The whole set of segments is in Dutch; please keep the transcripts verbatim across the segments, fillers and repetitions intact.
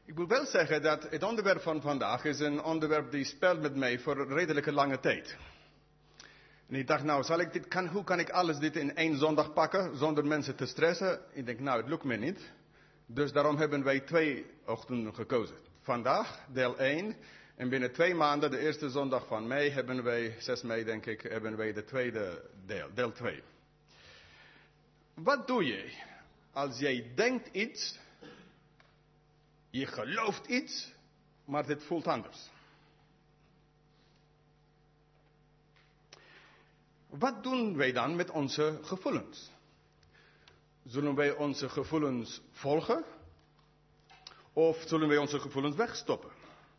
Ik moet wel zeggen dat het onderwerp van vandaag is een onderwerp die speelt met mij voor een redelijke lange tijd. En ik dacht, nou, zal ik dit, kan, hoe kan ik alles dit in één zondag pakken, zonder mensen te stressen? Ik denk, nou, het lukt me niet. Dus daarom hebben wij twee ochtenden gekozen. Vandaag, deel één. En binnen twee maanden, de eerste zondag van mei, hebben wij, zes mei denk ik, hebben wij de tweede deel, deel twee. Wat doe je als jij denkt iets, je gelooft iets, maar dit voelt anders? Wat doen wij dan met onze gevoelens? Zullen wij onze gevoelens volgen? Of zullen wij onze gevoelens wegstoppen?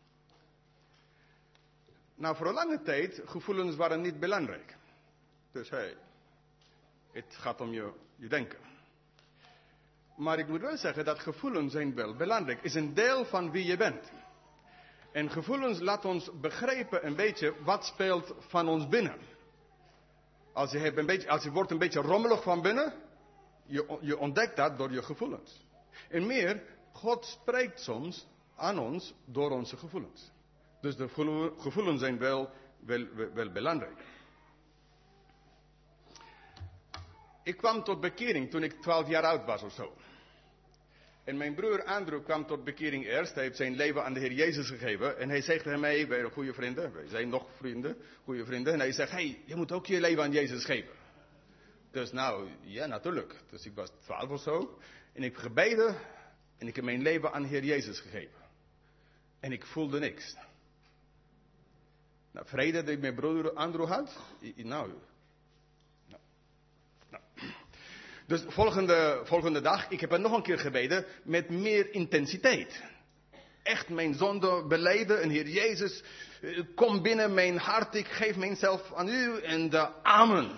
Nou, voor een lange tijd, gevoelens waren niet belangrijk. Dus hey, het gaat om je, je denken. Maar ik moet wel zeggen dat gevoelens zijn wel belangrijk. Is een deel van wie je bent. En gevoelens laten ons begrijpen een beetje wat speelt van ons binnen. Als je, hebt een beetje, als je wordt een beetje rommelig van binnen, je, je ontdekt dat door je gevoelens. En meer, God spreekt soms aan ons door onze gevoelens. Dus de gevoelens zijn wel, wel, wel, wel belangrijk. Ik kwam tot bekering toen ik twaalf jaar oud was of zo. En mijn broer Andrew kwam tot bekering eerst. Hij heeft zijn leven aan de Heer Jezus gegeven. En hij zegt tegen mij, wij zijn goede vrienden. Wij zijn nog vrienden, goede vrienden. En hij zegt, hey, je moet ook je leven aan Jezus geven. Dus nou, ja natuurlijk. Dus ik was twaalf of zo. En ik heb gebeden. En ik heb mijn leven aan de Heer Jezus gegeven. En ik voelde niks. Nou, vrede die mijn broer Andrew had. Nou, nou, nou. Dus volgende, volgende dag, ik heb er nog een keer gebeden met meer intensiteit. Echt mijn zonde belijden. En Heer Jezus, kom binnen mijn hart, ik geef mijzelf aan u. En de amen.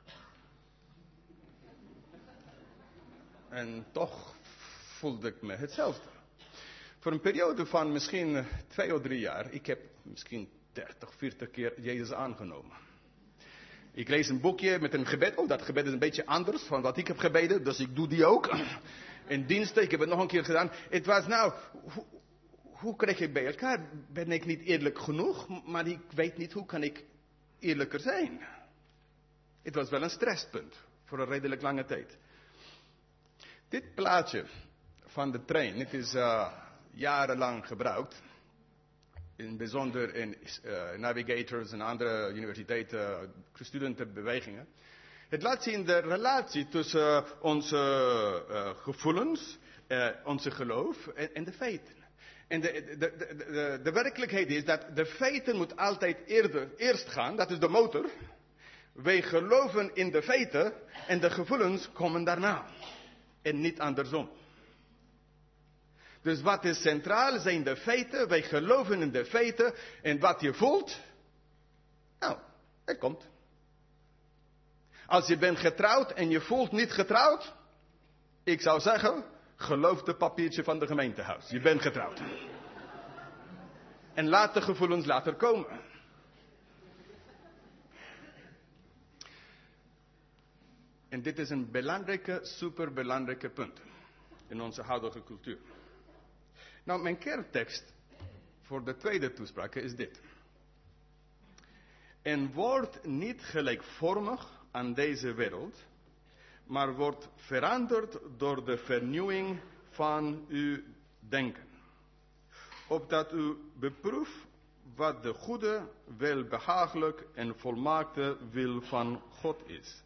En toch voelde ik me hetzelfde. Voor een periode van misschien twee of drie jaar, ik heb misschien dertig, veertig keer Jezus aangenomen. Ik lees een boekje met een gebed. Oh, dat gebed is een beetje anders van wat ik heb gebeden. Dus ik doe die ook. In diensten, ik heb het nog een keer gedaan. Het was nou, hoe, hoe krijg ik bij elkaar? Ben ik niet eerlijk genoeg? Maar ik weet niet, hoe kan ik eerlijker zijn? Het was wel een stresspunt. Voor een redelijk lange tijd. Dit plaatje van de trein, het is uh, jarenlang gebruikt. In het bijzonder in uh, navigators en andere universiteiten, uh, studentenbewegingen. Het laat zien de relatie tussen uh, onze uh, gevoelens, uh, onze geloof en, en de feiten. En de, de, de, de, de werkelijkheid is dat de feiten moet altijd eerder, eerst gaan, dat is de motor. Wij geloven in de feiten en de gevoelens komen daarna. En niet andersom. Dus wat is centraal zijn de feiten. Wij geloven in de feiten. En wat je voelt. Nou, het komt. Als je bent getrouwd en je voelt niet getrouwd. Ik zou zeggen. Geloof de papiertje van de gemeentehuis. Je bent getrouwd. En laat de gevoelens later komen. En dit is een belangrijke, superbelangrijke punt. In onze huidige cultuur. Nou, mijn kerntekst voor de tweede toespraak is dit. En word niet gelijkvormig aan deze wereld, maar wordt veranderd door de vernieuwing van uw denken. Opdat u beproeft wat de goede, welbehagelijk en volmaakte wil van God is.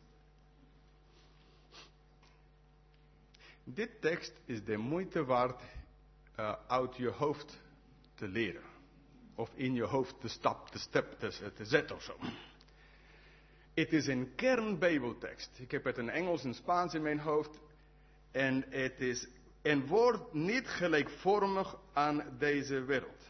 Dit tekst is de moeite waard uh, uit je hoofd te leren. Of in je hoofd te stap, te step, te, te zetten of zo. Het is een kernbijbeltekst. Ik heb het in Engels en Spaans in mijn hoofd. En het is, en word niet gelijkvormig aan deze wereld.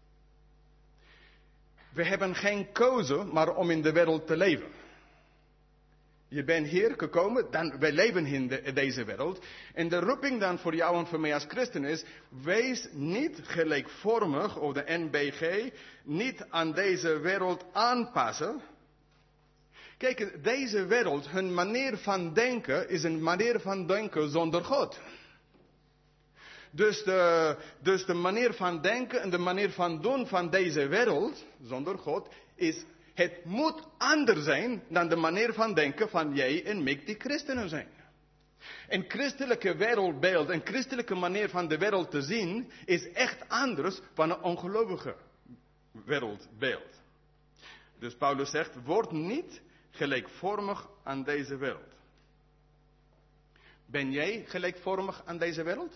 We hebben geen keuze, maar om in de wereld te leven. Je bent hier gekomen, dan, wij leven in, de, in deze wereld. En de roeping dan voor jou en voor mij als christen is, wees niet gelijkvormig, of de N B G, niet aan deze wereld aanpassen. Kijk, deze wereld, hun manier van denken, is een manier van denken zonder God. Dus de, dus de manier van denken en de manier van doen van deze wereld, zonder God, is, het moet anders zijn dan de manier van denken van jij en ik die christenen zijn. Een christelijke wereldbeeld, een christelijke manier van de wereld te zien, is echt anders dan een ongelovige wereldbeeld. Dus Paulus zegt, word niet gelijkvormig aan deze wereld. Ben jij gelijkvormig aan deze wereld?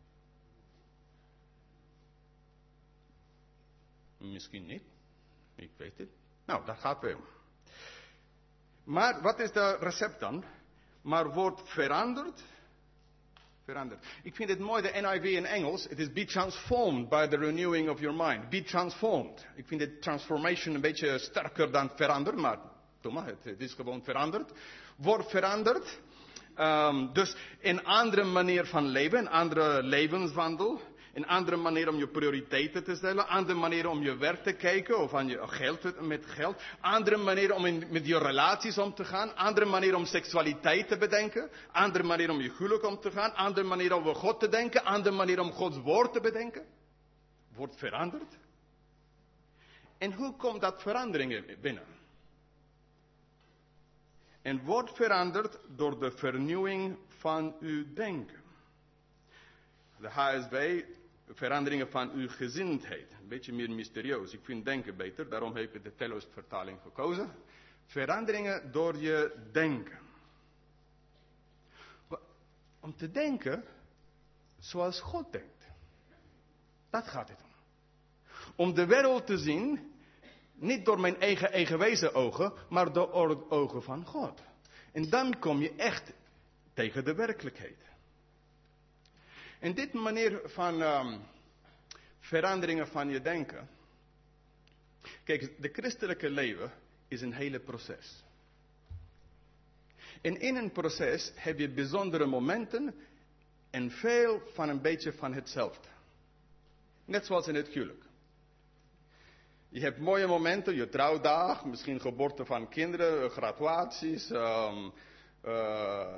Misschien niet. Ik weet het. Nou, daar gaat het weer om. Maar wat is de recept dan? Maar wordt veranderd. Veranderd. Ik vind het mooi, de N I V in Engels. Het is be transformed by the renewing of your mind. Be transformed. Ik vind de transformation een beetje sterker dan veranderd. Maar, doe maar, het, het is gewoon veranderd. Word veranderd. Um, dus een andere manier van leven. Een andere levenswandel. Een andere manier om je prioriteiten te stellen. Een andere manier om je werk te kijken. Of aan je geld, met geld. Een andere manier om in, met je relaties om te gaan. Een andere manier om seksualiteit te bedenken. Een andere manier om je huwelijk om te gaan. Een andere manier om over God te denken. Een andere manier om Gods woord te bedenken. Wordt veranderd. En hoe komt dat veranderingen binnen? En wordt veranderd door de vernieuwing van uw denken. De H S B, veranderingen van uw gezindheid. Een beetje meer mysterieus. Ik vind denken beter, daarom heb ik de Telos-vertaling gekozen. Veranderingen door je denken. Om te denken zoals God denkt. Dat gaat het om. Om de wereld te zien, niet door mijn eigen eigenwijze ogen, maar door de ogen van God. En dan kom je echt tegen de werkelijkheid. En dit manier van um, veranderingen van je denken. Kijk, de christelijke leven is een hele proces. En in een proces heb je bijzondere momenten en veel van een beetje van hetzelfde. Net zoals in het huwelijk. Je hebt mooie momenten, je trouwdag, misschien geboorte van kinderen, graduaties, um, uh,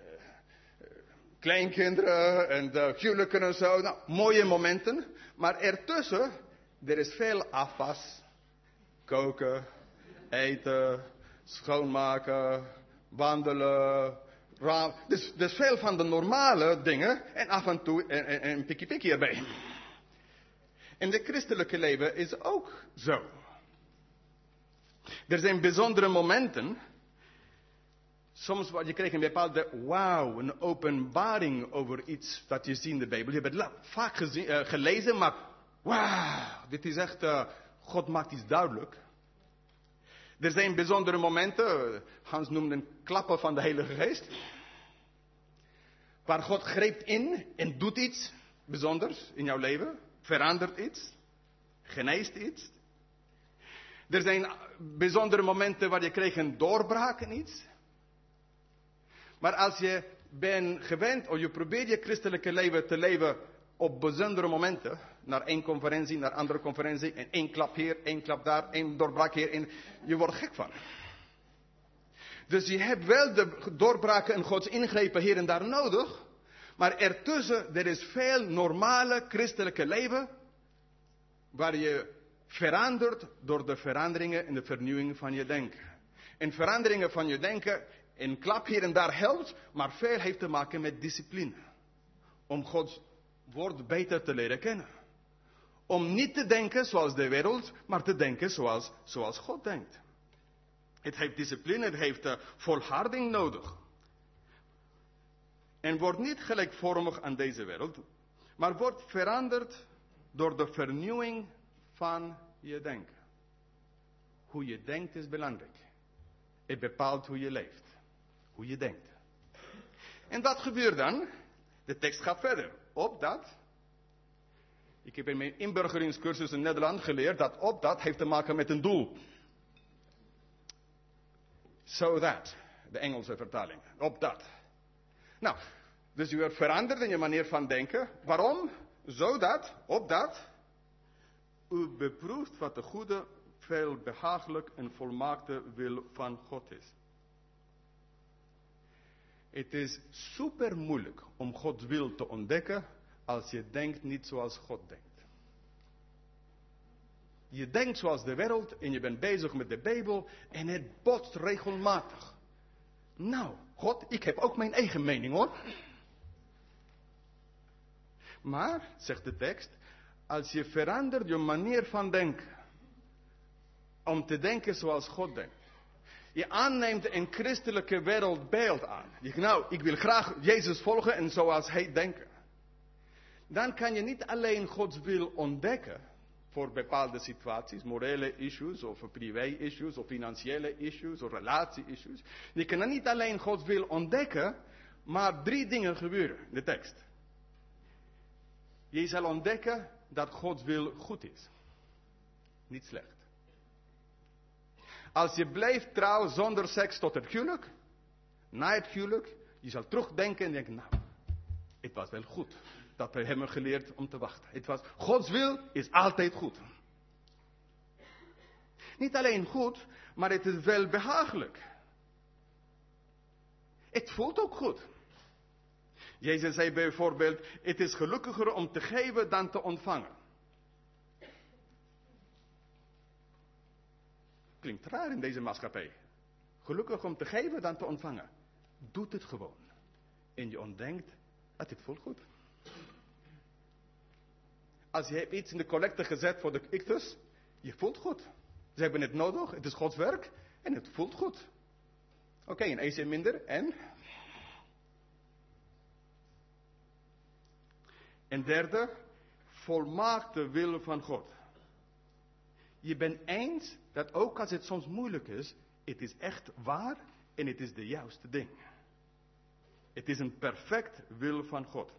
kleinkinderen en de huwelijken en zo. Nou, mooie momenten. Maar ertussen, er is veel afwas. Koken, eten, schoonmaken, wandelen, raam. Dus, dus veel van de normale dingen en af en toe een, een, een pikkie pikkie erbij. En de christelijke leven is ook zo. Er zijn bijzondere momenten. Soms wat je krijgt een bepaalde wauw, een openbaring over iets dat je ziet in de Bijbel. Je hebt het vaak gezien, uh, gelezen, maar wauw, dit is echt, uh, God maakt iets duidelijk. Er zijn bijzondere momenten, Hans noemde een klappen van de Heilige Geest. Waar God greep in en doet iets bijzonders in jouw leven. Verandert iets. Geneest iets. Er zijn bijzondere momenten waar je krijgt een doorbraak in iets. Maar als je bent gewend, of je probeert je christelijke leven te leven op bijzondere momenten. Naar één conferentie, naar andere conferentie. En één klap hier, één klap daar, één doorbraak hier. En je wordt gek van. Dus je hebt wel de doorbraken en Gods ingrepen hier en daar nodig. Maar ertussen, er is veel normale christelijke leven. Waar je verandert door de veranderingen en de vernieuwing van je denken. En veranderingen van je denken, een klap hier en daar helpt. Maar veel heeft te maken met discipline. Om Gods woord beter te leren kennen. Om niet te denken zoals de wereld, maar te denken zoals, zoals God denkt. Het heeft discipline, het heeft uh, volharding nodig. En wordt niet gelijkvormig aan deze wereld, maar wordt veranderd door de vernieuwing van je denken. Hoe je denkt is belangrijk. Het bepaalt hoe je leeft. Hoe je denkt. En wat gebeurt dan? De tekst gaat verder. Opdat. Ik heb in mijn inburgeringscursus in Nederland geleerd dat opdat heeft te maken met een doel. So that. De Engelse vertaling. Opdat. Nou, dus je wordt veranderd in je manier van denken. Waarom? Zodat, opdat, u beproeft wat de goede, veel behagelijk en volmaakte wil van God is. Het is super moeilijk om Gods wil te ontdekken als je denkt niet zoals God denkt. Je denkt zoals de wereld en je bent bezig met de Bijbel en het botst regelmatig. Nou, God, ik heb ook mijn eigen mening hoor. Maar, zegt de tekst, als je verandert je manier van denken, om te denken zoals God denkt. Je aanneemt een christelijke wereldbeeld aan. Je zegt, nou, ik wil graag Jezus volgen en zoals hij denkt. Dan kan je niet alleen Gods wil ontdekken voor bepaalde situaties, morele issues, of privé-issues, of financiële issues, of relatie-issues. Je kan niet alleen Gods wil ontdekken, maar drie dingen gebeuren in de tekst. Je zal ontdekken dat Gods wil goed is. Niet slecht. Als je blijft trouw zonder seks tot het huwelijk, na het huwelijk, je zal terugdenken en denken, nou, het was wel goed dat we hebben geleerd om te wachten. Het was, Gods wil is altijd goed. Niet alleen goed, maar het is wel behagelijk. Het voelt ook goed. Jezus zei bijvoorbeeld, het is gelukkiger om te geven dan te ontvangen. Klinkt raar in deze maatschappij. Gelukkig om te geven dan te ontvangen. Doe het gewoon. En je ontdenkt dat het voelt goed. Als je hebt iets in de collecte gezet voor de ictus, je voelt goed. Ze hebben het nodig, het is Gods werk en het voelt goed. Oké, okay, een eentje minder en... En derde, volmaakte wil van God. Je bent eens dat ook als het soms moeilijk is, het is echt waar en het is de juiste ding. Het is een perfect wil van God.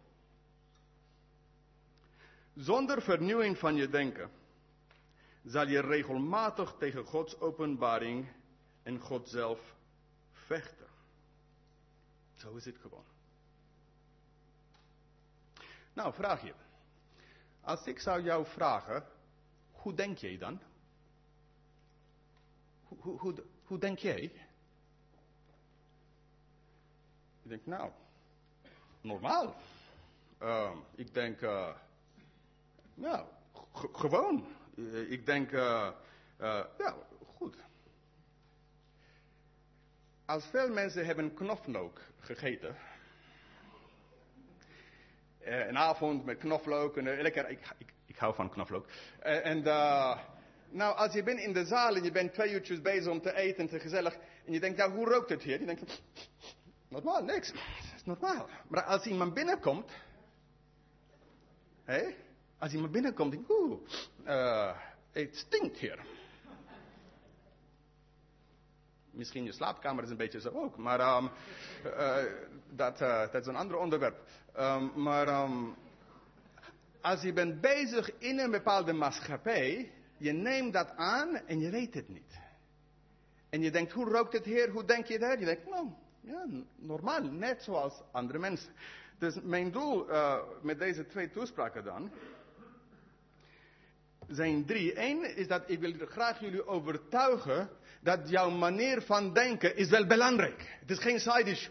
Zonder vernieuwing van je denken zal je regelmatig tegen Gods openbaring en God zelf vechten. Zo is het gewoon. Nou, vraag je. Als ik zou jou vragen, hoe denk jij dan? Hoe, hoe, hoe, hoe denk jij? Ik denk, nou, normaal. Uh, ik denk, uh, nou, g- gewoon. Uh, ik denk, uh, uh, ja, goed. Als veel mensen hebben knoflook gegeten. Uh, een avond met knoflook. En, uh, lekker, ik, ik, ik hou van knoflook. Uh, en uh, nou, als je bent in de zaal en je bent twee uurtjes bezig om te eten en te gezellig. En je denkt, nou, hoe rookt het hier? Je denkt, normaal, niks. Dat is normaal. Maar als iemand binnenkomt. Hé? Hey, als iemand binnenkomt, denk ik, oeh, uh, het stinkt hier. Misschien je slaapkamer is een beetje zo ook. Maar um, uh, dat, uh, dat is een ander onderwerp. Um, maar um, als je bent bezig in een bepaalde maatschappij, je neemt dat aan en je weet het niet. En je denkt, hoe rookt het hier? Hoe denk je daar? Je denkt, nou, ja, normaal, net zoals andere mensen. Dus mijn doel uh, met deze twee toespraken dan, zijn drie. Eén is dat ik wil graag jullie overtuigen dat jouw manier van denken is wel belangrijk. Het is geen side issue.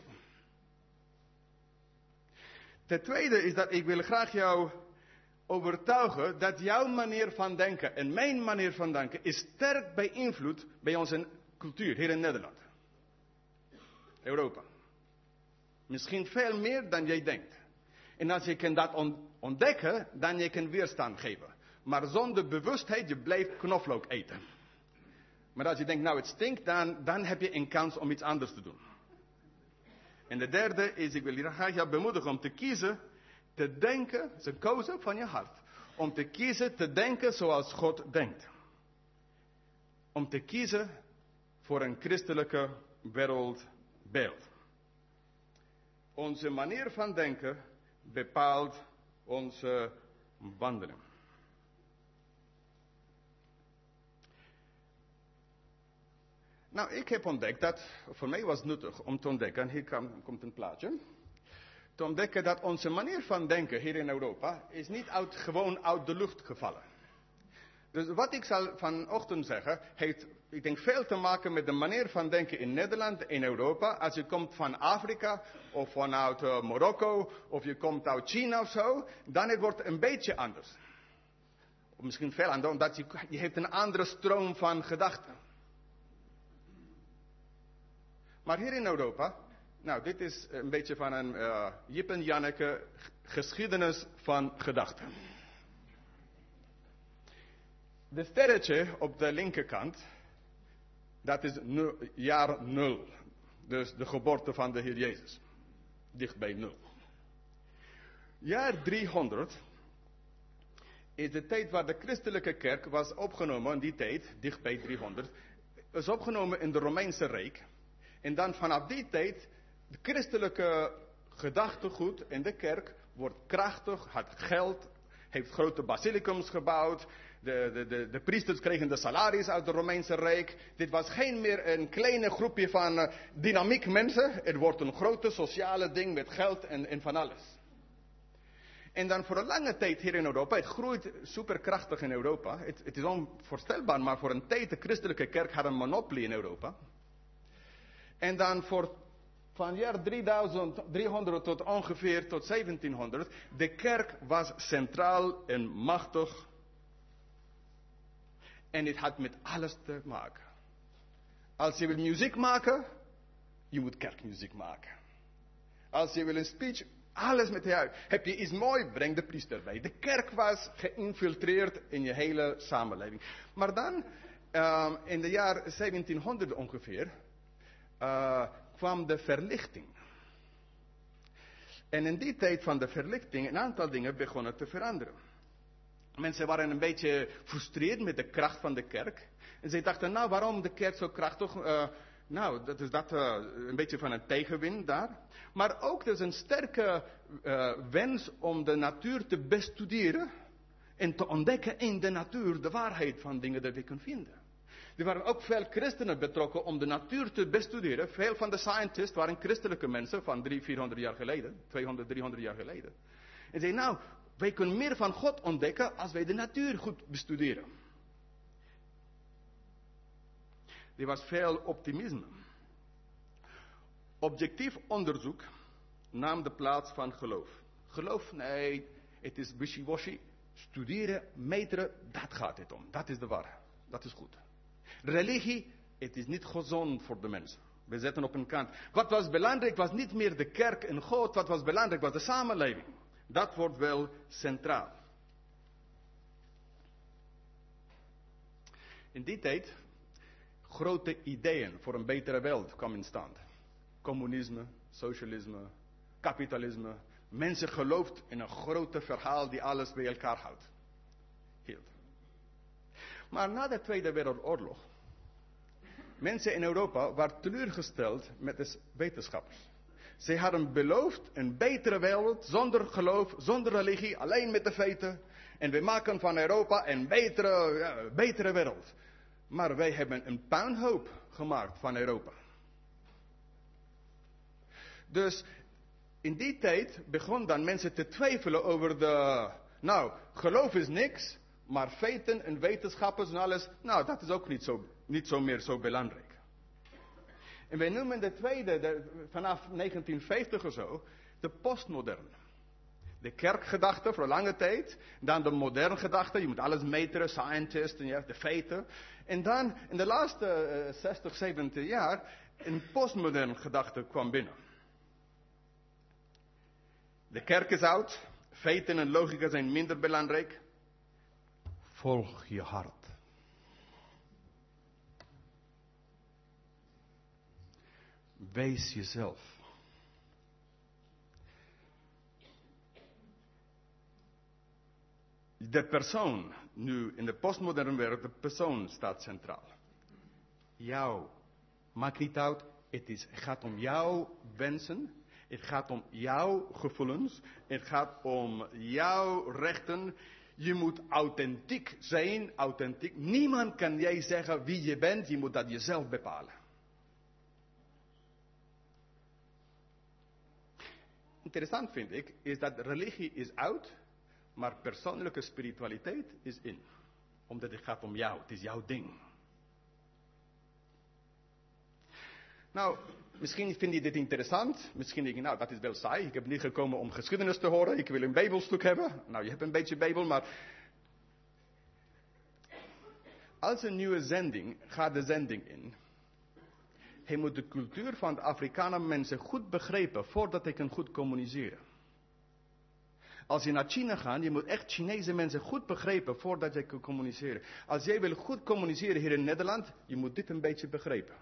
Ten tweede is dat ik wil graag jou overtuigen dat jouw manier van denken en mijn manier van denken is sterk beïnvloed bij onze cultuur hier in Nederland. Europa. Misschien veel meer dan jij denkt. En als je kan dat ontdekken, dan je kan weerstand geven. Maar zonder bewustheid, je blijft knoflook eten. Maar als je denkt, nou het stinkt, dan, dan heb je een kans om iets anders te doen. En de derde is, ik wil je graag jou bemoedigen om te kiezen, te denken, het is een keuze van je hart. Om te kiezen, te denken zoals God denkt. Om te kiezen voor een christelijke wereldbeeld. Onze manier van denken bepaalt onze wandeling. Nou, ik heb ontdekt dat, voor mij was het nuttig om te ontdekken, hier komt een plaatje, te ontdekken dat onze manier van denken hier in Europa is niet uit, gewoon uit de lucht gevallen. Dus wat ik zal vanochtend zeggen, heeft, ik denk, veel te maken met de manier van denken in Nederland, in Europa. Als je komt van Afrika, of vanuit uh, Marokko, of je komt uit China of zo, dan het wordt een beetje anders. Of misschien veel anders, omdat je, je hebt een andere stroom van gedachten. Maar hier in Europa, nou, dit is een beetje van een uh, Jip en Janneke geschiedenis van gedachten. De sterretje op de linkerkant, dat is nul, jaar nul. Dus de geboorte van de Heer Jezus. Dicht bij nul. Jaar driehonderd is de tijd waar de christelijke kerk was opgenomen, in die tijd, dicht bij driehonderd, is opgenomen in de Romeinse Rijk. En dan vanaf die tijd, de christelijke gedachtegoed in de kerk wordt krachtig, had geld, heeft grote basilicums gebouwd. De, de, de, de priesters kregen de salaris uit het Romeinse Rijk. Dit was geen meer een kleine groepje van uh, dynamiek mensen. Het wordt een grote sociale ding met geld en, en van alles. En dan voor een lange tijd hier in Europa, het groeit superkrachtig in Europa. Het, het is onvoorstelbaar, maar voor een tijd de christelijke kerk had een monopolie in Europa. En dan voor van jaar driehonderd tot ongeveer tot zeventienhonderd, de kerk was centraal en machtig. En het had met alles te maken. Als je wil muziek maken, je moet kerkmuziek maken. Als je wil een speech, alles met jou. Heb je iets mooi, breng de priester bij. De kerk was geïnfiltreerd in je hele samenleving. Maar dan, um, in de jaar zeventienhonderd ongeveer, uh, kwam de verlichting. En in die tijd van de verlichting, een aantal dingen begonnen te veranderen. Mensen waren een beetje frustreerd met de kracht van de kerk. En ze dachten, nou, waarom de kerk zo krachtig? Uh, nou, dat is dat uh, een beetje van een tegenwind daar. Maar ook, er is een sterke uh, wens om de natuur te bestuderen. En te ontdekken in de natuur de waarheid van dingen die we kunnen vinden. Er waren ook veel christenen betrokken om de natuur te bestuderen. Veel van de scientists waren christelijke mensen van driehonderd, vierhonderd jaar geleden. tweehonderd, driehonderd jaar geleden. En zeiden, nou, wij kunnen meer van God ontdekken als wij de natuur goed bestuderen. Er was veel optimisme. Objectief onderzoek nam de plaats van geloof. Geloof, nee, het is wishy-washy. Studeren, meteren, dat gaat het om. Dat is de waarheid. Dat is goed. Religie, het is niet gezond voor de mensen. We zetten op een kant. Wat was belangrijk was niet meer de kerk en God. Wat was belangrijk was de samenleving. Dat wordt wel centraal. In die tijd, grote ideeën voor een betere wereld kwamen in stand. Communisme, socialisme, kapitalisme. Mensen geloofden in een grote verhaal die alles bij elkaar houdt. Hield. Maar na de Tweede Wereldoorlog, mensen in Europa waren teleurgesteld met de wetenschappers. Zij hadden beloofd een betere wereld, zonder geloof, zonder religie, alleen met de feiten. En we maken van Europa een betere, ja, betere wereld. Maar wij hebben een puinhoop gemaakt van Europa. Dus in die tijd begonnen dan mensen te twijfelen over de... Nou, geloof is niks, maar feiten en wetenschappers en alles... Nou, dat is ook niet zo, niet zo meer zo belangrijk. En wij noemen de tweede, de, vanaf negentien vijftig of zo, de postmodern. De kerkgedachte voor lange tijd. Dan de moderne gedachte, je moet alles meten, scientist en ja, de feiten. En dan in de laatste uh, zestig, zeventig jaar, een postmoderne gedachte kwam binnen. De kerk is oud, feiten en logica zijn minder belangrijk. Volg je hart. Wees jezelf. De persoon, nu in de postmoderne wereld, de persoon staat centraal. Jou. Maakt niet uit, het is, het gaat om jouw wensen. Het gaat om jouw gevoelens. Het gaat om jouw rechten. Je moet authentiek zijn, authentiek. Niemand kan jij zeggen wie je bent, je moet dat jezelf bepalen. Interessant vind ik, is dat religie is oud, maar persoonlijke spiritualiteit is in. Omdat het gaat om jou. Het is jouw ding. Nou, misschien vind je dit interessant. Misschien denk je, nou, dat is wel saai. Ik heb niet gekomen om geschiedenis te horen. Ik wil een Bijbelstuk hebben. Nou, je hebt een beetje Bijbel, maar... Als een nieuwe zending gaat de zending in. Hij moet de cultuur van de Afrikaanse mensen goed begrijpen voordat hij kan goed communiceren. Als je naar China gaat, je moet echt Chinese mensen goed begrijpen voordat je kan communiceren. Als jij wil goed communiceren hier in Nederland, je moet dit een beetje begrijpen.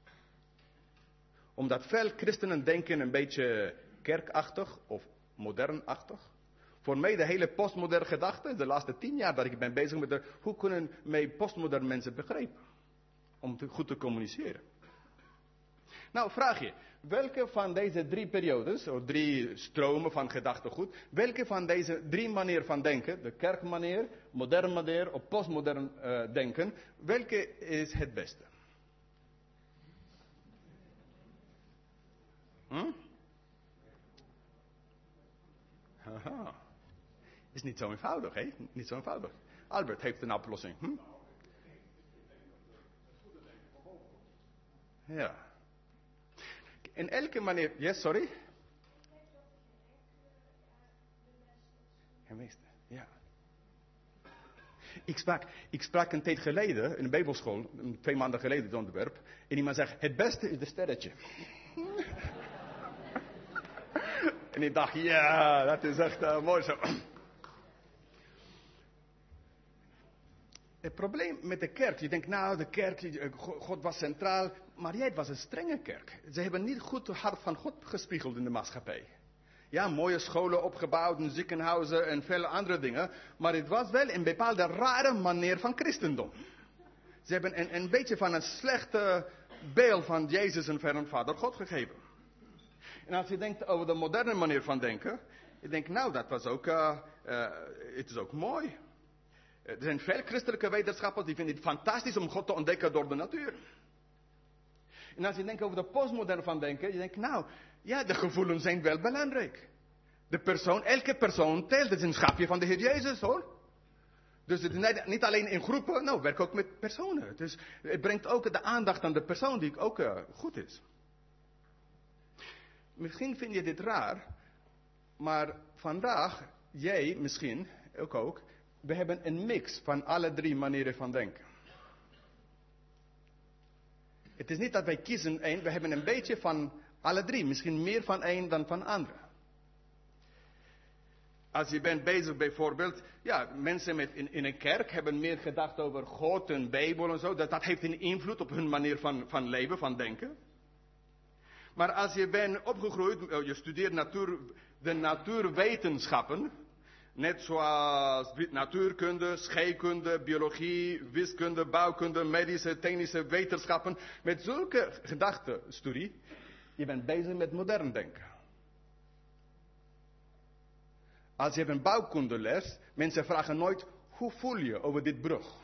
Omdat veel christenen denken een beetje kerkachtig of modernachtig. Voor mij de hele postmoderne gedachte, de laatste tien jaar dat ik ben bezig met de, hoe kunnen mij postmoderne mensen begrijpen? Om te, goed te communiceren. Nou, vraag je, welke van deze drie periodes, of drie stromen van gedachtegoed, welke van deze drie manieren van denken, de kerkmanier, moderne manier of postmodern uh, denken, welke is het beste? Hm? Haha. Is niet zo eenvoudig, hè? Niet zo eenvoudig. Albert heeft een oplossing. Hm? Ja. In elke manier... Yes, sorry? Ja, meester. Ja. Ik sprak, ik sprak een tijd geleden in een bijbelschool, twee maanden geleden het onderwerp, en iemand zegt, het beste is de sterretje. En ik dacht, ja, dat is echt uh, mooi zo. Het probleem met de kerk, je denkt nou, de kerk, God was centraal, maar jij was een strenge kerk. Ze hebben niet goed het hart van God gespiegeld in de maatschappij. Ja, mooie scholen opgebouwd, en ziekenhuizen en vele andere dingen, maar het was wel een bepaalde rare manier van christendom. Ze hebben een, een beetje van een slechte beeld van Jezus en van Vader God gegeven. En als je denkt over de moderne manier van denken, je denkt nou, dat was ook, uh, uh, het is ook mooi. Er zijn veel christelijke wetenschappers die vinden het fantastisch om God te ontdekken door de natuur. En als je denkt over de postmoderne van denken, je denkt nou, ja, de gevoelens zijn wel belangrijk. De persoon, elke persoon telt, het is een schapje van de Heer Jezus hoor. Dus het is niet alleen in groepen, nou, werk ook met personen. Dus het brengt ook de aandacht aan de persoon die ook uh, goed is. Misschien vind je dit raar, maar vandaag, jij misschien, ook ook, we hebben een mix van alle drie manieren van denken. Het is niet dat wij kiezen één, we hebben een beetje van alle drie. Misschien meer van één dan van andere. Als je bent bezig bijvoorbeeld, ja, mensen met in, in een kerk hebben meer gedacht over God en Bijbel en zo. Dat, dat heeft een invloed op hun manier van, van leven, van denken. Maar als je bent opgegroeid, je studeert natuur, de natuurwetenschappen. Net zoals natuurkunde, scheikunde, biologie, wiskunde, bouwkunde, medische, technische wetenschappen. Met zulke gedachtenstudie, je bent bezig met modern denken. Als je hebt een bouwkundeles, mensen vragen nooit, hoe voel je over dit brug?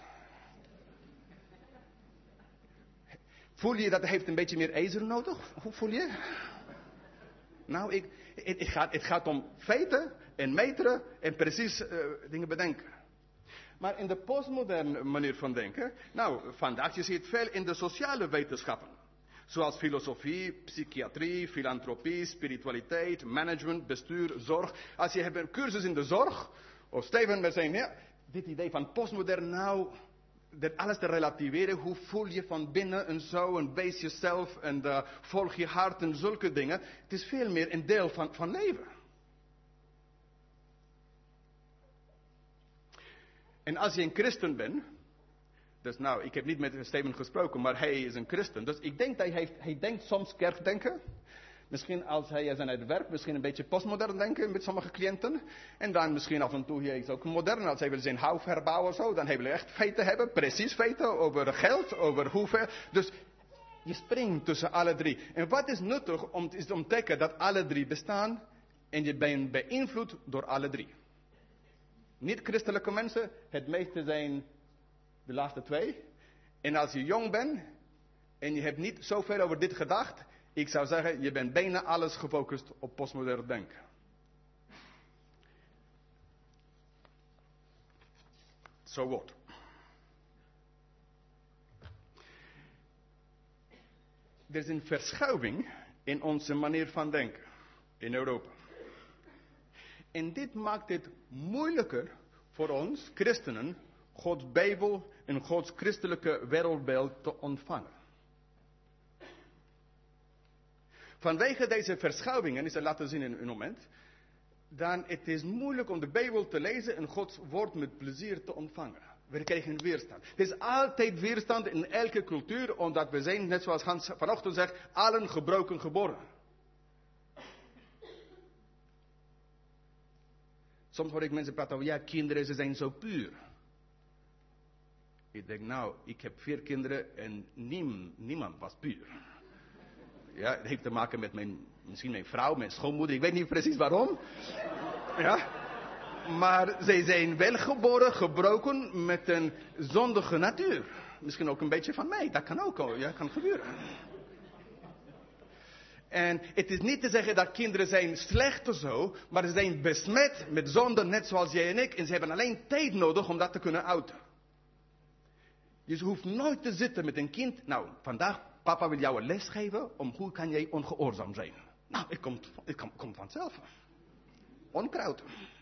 Voel je dat het heeft een beetje meer ijzer nodig? Hoe voel je? Nou, ik, het, het, gaat, het gaat om feiten en meteren en precies uh, dingen bedenken. Maar in de postmoderne manier van denken, nou, vandaag je ziet veel in de sociale wetenschappen. Zoals filosofie, psychiatrie, filantropie, spiritualiteit, management, bestuur, zorg. Als je hebt een cursus in de zorg, of Steven met zijn, ja, dit idee van postmodern, nou, dat alles te relativeren, hoe voel je van binnen en zo, en wees jezelf, en uh, volg je hart en zulke dingen. Het is veel meer een deel van, van leven. En als je een christen bent, dus nou, ik heb niet met Steven gesproken, maar hij is een christen. Dus ik denk dat hij, heeft, hij denkt soms kerkdenken. Misschien als hij is aan het werk, misschien een beetje postmodern denken met sommige cliënten. En dan misschien af en toe, hij is ook modern, als hij wil zijn huis herbouwen of zo. Dan hij wil echt feiten hebben, precies feiten over geld, over hoeveel. Dus je springt tussen alle drie. En wat is nuttig om te ontdekken dat alle drie bestaan en je bent beïnvloed door alle drie. Niet-christelijke mensen, het meeste zijn de laatste twee. En als je jong bent en je hebt niet zoveel over dit gedacht, ik zou zeggen, je bent bijna alles gefocust op postmodern denken. Zo wordt. er is een verschuiving in onze manier van denken in Europa. En dit maakt het moeilijker voor ons, christenen, Gods Bijbel en Gods christelijke wereldbeeld te ontvangen. Vanwege deze verschuivingen, is het laten zien in een moment, dan het is moeilijk om de Bijbel te lezen en Gods woord met plezier te ontvangen. We krijgen weerstand. Er is altijd weerstand in elke cultuur, omdat we zijn, net zoals Hans vanochtend zegt, allen gebroken geboren. Soms hoor ik mensen praten over, ja, kinderen, ze zijn zo puur. Ik denk, nou, ik heb vier kinderen en niem, niemand was puur. Ja, het heeft te maken met mijn, misschien mijn vrouw, mijn schoonmoeder, ik weet niet precies waarom. Ja. Maar zij zijn wel geboren, gebroken met een zondige natuur. Misschien ook een beetje van mij, dat kan ook, ja, kan gebeuren. En het is niet te zeggen dat kinderen zijn slecht of zo, maar ze zijn besmet met zonde, net zoals jij en ik. En ze hebben alleen tijd nodig om dat te kunnen uiten. Dus je hoeft nooit te zitten met een kind. Nou, vandaag, papa wil jou een les geven om hoe kan jij ongehoorzaam zijn. Nou, het komt, het komt, komt vanzelf. Onkruid.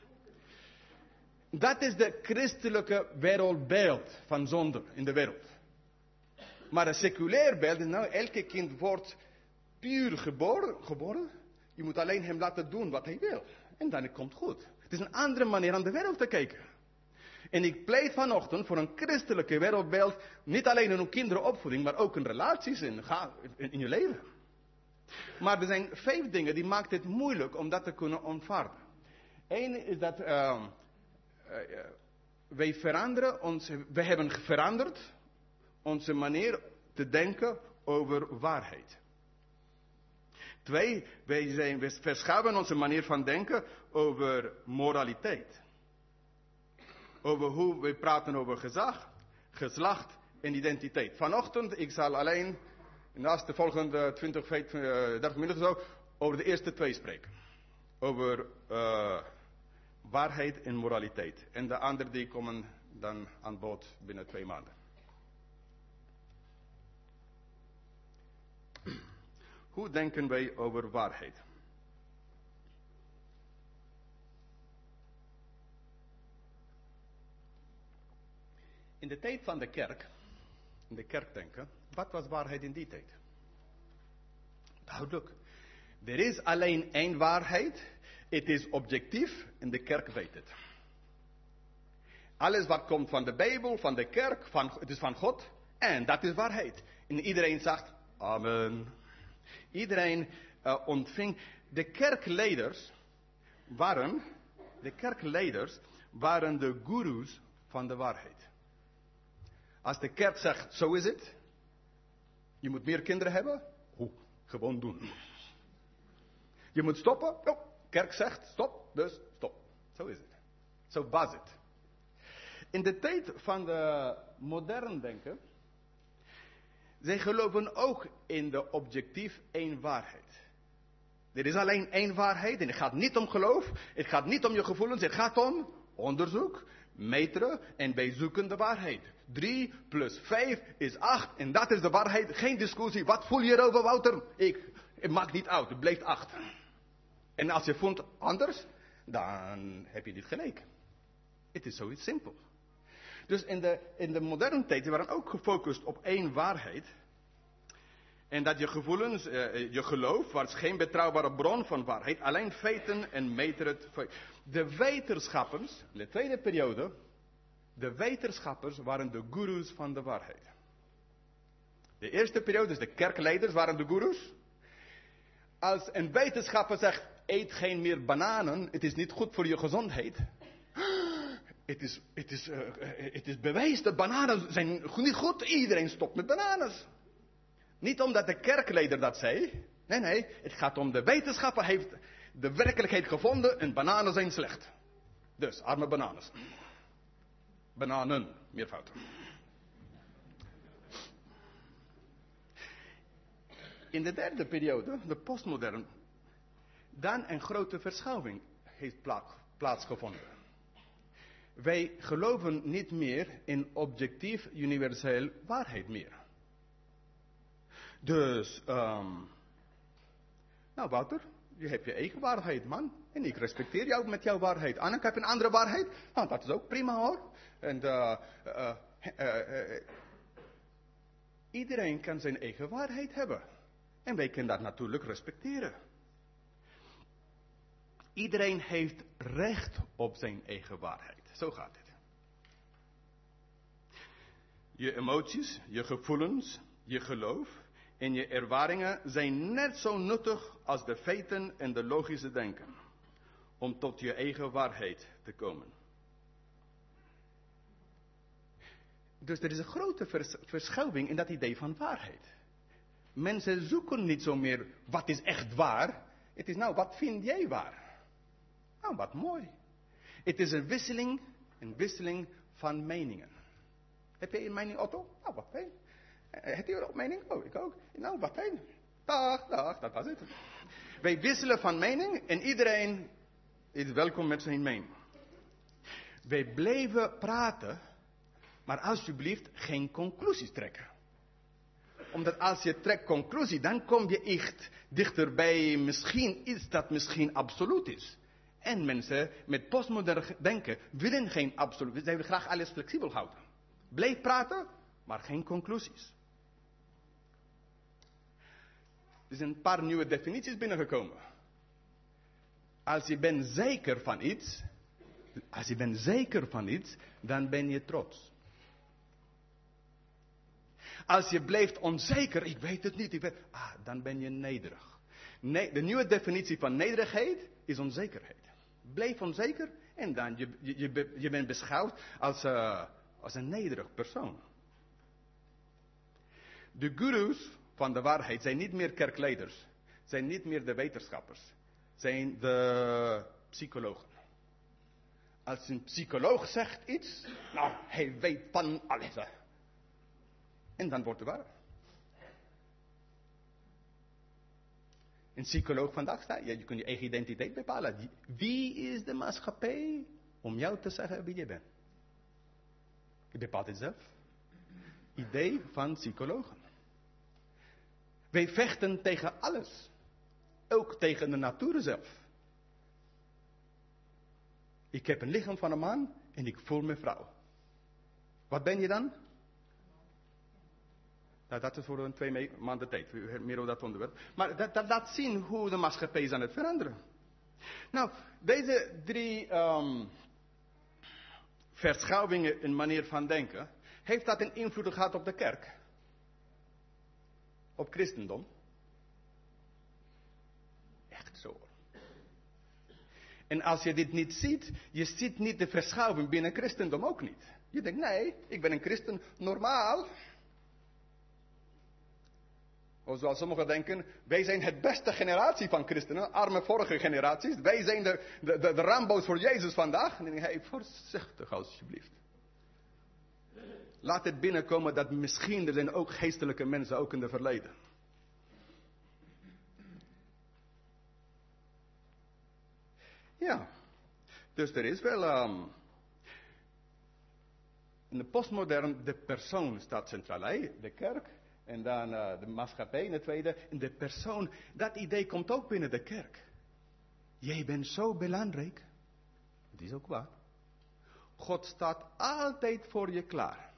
Dat is de christelijke wereldbeeld van zonde in de wereld. Maar een seculair beeld is, nou, elke kind wordt puur geboren, geboren. Je moet alleen hem laten doen wat hij wil. En dan komt het goed. Het is een andere manier aan de wereld te kijken. En ik pleit vanochtend voor een christelijke wereldbeeld. Niet alleen in uw kinderenopvoeding, maar ook in relaties in, in, in je leven. Maar er zijn vijf dingen die maakt het moeilijk om dat te kunnen ontvangen. Eén is dat uh, uh, wij veranderen ons, wij hebben veranderd onze manier te denken over waarheid. Twee, wij, zijn, wij verschuiven onze manier van denken over moraliteit. Over hoe we praten over gezag, geslacht en identiteit. Vanochtend, ik zal alleen, naast de volgende twintig, dertig minuten zo, over de eerste twee spreken. Over uh, waarheid en moraliteit. En de andere die komen dan aan bod binnen twee maanden. Hoe denken wij over waarheid? In de tijd van de kerk, in de kerkdenken, wat was waarheid in die tijd? Duidelijk. Er is alleen één waarheid. Het is objectief en de kerk weet het. Alles wat komt van de Bijbel, van de kerk, van, het is van God. En dat is waarheid. En iedereen zegt, amen. Iedereen uh, ontving. De kerkleiders waren, de kerkleiders waren de goeroes van de waarheid. Als de kerk zegt, zo is het. Je moet meer kinderen hebben. Hoe? Gewoon doen. Je moet stoppen. Oh, kerk zegt, stop. Dus stop. Zo is het. Zo was het. In de tijd van de modern denken. Zij geloven ook in de objectief één waarheid. Er is alleen één waarheid. En het gaat niet om geloof. Het gaat niet om je gevoelens. Het gaat om onderzoek. Meteren en wij zoeken de waarheid. Drie plus vijf is acht en dat is de waarheid. Geen discussie. Wat voel je erover, Wouter? Ik, het maakt niet uit. Het blijft acht. En als je vond anders, dan heb je niet gelijk. Het is zoiets simpel. Dus in de, in de moderne tijd, we waren ook gefocust op één waarheid. En dat je gevoelens, uh, je geloof, was geen betrouwbare bron van waarheid. Alleen feiten en meteren. De wetenschappers, in de tweede periode, de wetenschappers waren de goeroes van de waarheid. De eerste periode, dus de kerkleiders waren de goeroes. Als een wetenschapper zegt, eet geen meer bananen, het is niet goed voor je gezondheid. Het is, het is, uh, het is bewijs dat bananen zijn niet goed. Iedereen stopt met bananen. Niet omdat de kerkleider dat zei. Nee, nee. Het gaat om de wetenschapper heeft de werkelijkheid gevonden en bananen zijn slecht. Dus, arme bananen. Bananen, meervoud. In de derde periode, de postmodern, dan een grote verschuiving heeft plaatsgevonden. Wij geloven niet meer in objectief universeel waarheid meer. Dus, um, nou Wouter, je hebt je eigen waarheid, man. En ik respecteer jou met jouw waarheid. Anneke, heb je een andere waarheid? Nou, dat is ook prima hoor. En uh, uh, uh, uh, iedereen kan zijn eigen waarheid hebben. En wij kunnen dat natuurlijk respecteren. Iedereen heeft recht op zijn eigen waarheid. Zo gaat het. Je emoties, je gevoelens, je geloof en je ervaringen zijn net zo nuttig als de feiten en de logische denken. Om tot je eigen waarheid te komen. Dus er is een grote vers- verschuiving in dat idee van waarheid. Mensen zoeken niet zo meer wat is echt waar. Het is nou, wat vind jij waar? Nou, wat mooi. Het is een wisseling, een wisseling van meningen. Heb jij een mening, Otto? Nou, wat fijn. Heb je ook mening? Oh, ik ook. Nou, wat fijn. Dag, dag, dat was het. Wij wisselen van mening en iedereen is welkom met zijn mening. Wij blijven praten, maar alsjeblieft geen conclusies trekken. Omdat als je trekt conclusie, dan kom je echt dichterbij misschien iets dat misschien absoluut is. En mensen met postmodern denken willen geen absoluut. Ze willen graag alles flexibel houden. Blijf praten, maar geen conclusies. Er zijn een paar nieuwe definities binnengekomen. Als je bent zeker van iets, als je bent zeker van iets, dan ben je trots. Als je blijft onzeker, ik weet het niet, ik weet, ah, dan ben je nederig. Nee, de nieuwe definitie van nederigheid is onzekerheid. Blijf onzeker en dan je, je, je, je bent beschouwd als, uh, als een nederig persoon. De gurus van de waarheid zijn niet meer kerkleiders, zijn niet meer de wetenschappers, zijn de psychologen. Als een psycholoog zegt iets, nou, hij weet van alles. En dan wordt het waar. Een psycholoog vandaag staat, ja, je kunt je eigen identiteit bepalen. Wie is de maatschappij om jou te zeggen wie je bent? Je bepaalt het zelf. Idee van psychologen. Wij vechten tegen alles. Ook tegen de natuur zelf. Ik heb een lichaam van een man en ik voel me vrouw. Wat ben je dan? Nou, dat is voor een twee maanden tijd, meer over dat onderwerp. Maar dat, dat laat zien hoe de maatschappij is aan het veranderen. Nou, deze drie um, verschuivingen in manier van denken, heeft dat een invloed gehad op de kerk? Op christendom? Echt zo. En als je dit niet ziet, je ziet niet de verschuiving binnen christendom ook niet. Je denkt, nee, ik ben een christen, normaal. Of zoals sommigen denken, wij zijn het beste generatie van christenen, arme vorige generaties. Wij zijn de, de, de, de Rambo's voor Jezus vandaag. En dan denk ik, hey, voorzichtig alsjeblieft. Laat het binnenkomen dat misschien er zijn ook geestelijke mensen, ook in het verleden. Ja, dus er is wel, um, in de postmodern, de persoon staat centraal, hè? De kerk. En dan uh, de maatschappij in het tweede. En de persoon, dat idee komt ook binnen de kerk. Jij bent zo belangrijk. Dat is ook waar. God staat altijd voor je klaar.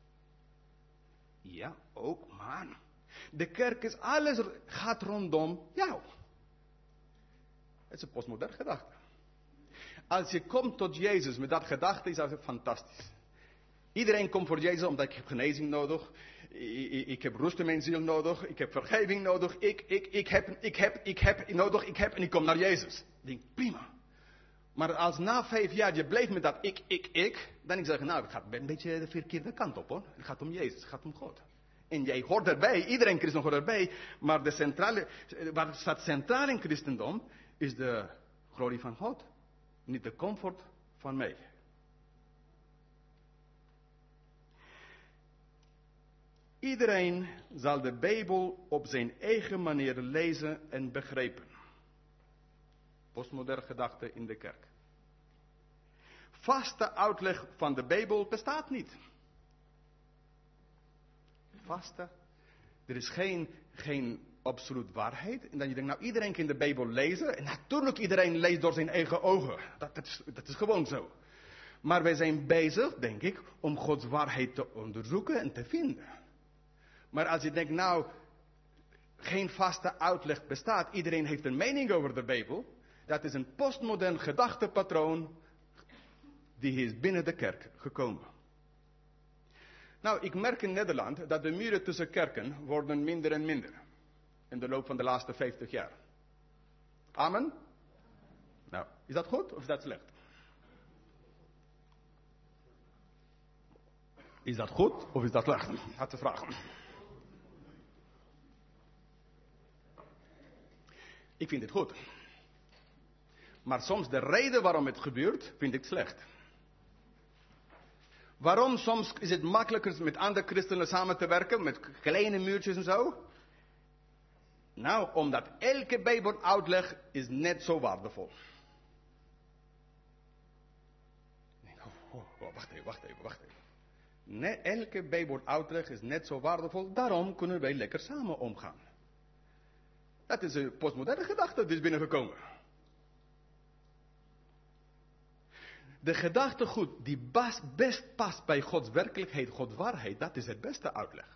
Ja, ook man. De kerk is alles, gaat rondom jou. Het is een postmodern gedachte. Als je komt tot Jezus met dat gedachte, is dat fantastisch. Iedereen komt voor Jezus omdat ik heb genezing nodig. Ik, ik heb rust in mijn ziel nodig. Ik heb vergeving nodig. Ik, ik, ik heb, ik heb, ik heb nodig. Ik heb en ik kom naar Jezus. Ik denk, prima. Maar als na vijf jaar je blijft met dat ik, ik, ik. Dan ik zeg, nou, het gaat een beetje de verkeerde kant op hoor. Het gaat om Jezus, het gaat om God. En jij hoort erbij, iedereen christen hoort erbij. Maar de centrale, wat staat centraal in christendom, is de glorie van God. Niet de comfort van mij. Iedereen zal de Bijbel op zijn eigen manier lezen en begrijpen. Postmoderne gedachte in de kerk. Vaste uitleg van de Bijbel bestaat niet. Vaste. Er is geen, geen absoluut waarheid. En dat je denkt, nou iedereen kan de Bijbel lezen. En natuurlijk iedereen leest door zijn eigen ogen. Dat, dat, is, dat is gewoon zo. Maar wij zijn bezig, denk ik, om Gods waarheid te onderzoeken en te vinden. Maar als je denkt, nou, geen vaste uitleg bestaat. Iedereen heeft een mening over de Bijbel. Dat is een postmodern gedachtepatroon. Die is binnen de kerk gekomen. Nou, ik merk in Nederland dat de muren tussen kerken worden minder en minder. In de loop van de laatste vijftig jaar. Amen? Nou, is dat goed of is dat slecht? Is dat goed of is dat slecht? Had te vragen. Ik vind het goed. Maar soms de reden waarom het gebeurt, vind ik slecht. Waarom soms is het makkelijker met andere christenen samen te werken, met kleine muurtjes en zo? Nou, omdat elke Bijbeluitleg is net zo waardevol. Oh, oh, oh, wacht even, wacht even, wacht even. Net, elke Bijbeluitleg is net zo waardevol, daarom kunnen wij lekker samen omgaan. Dat is een postmoderne gedachte die is binnengekomen. De gedachtegoed die best past bij Gods werkelijkheid, Gods waarheid, dat is het beste uitleg.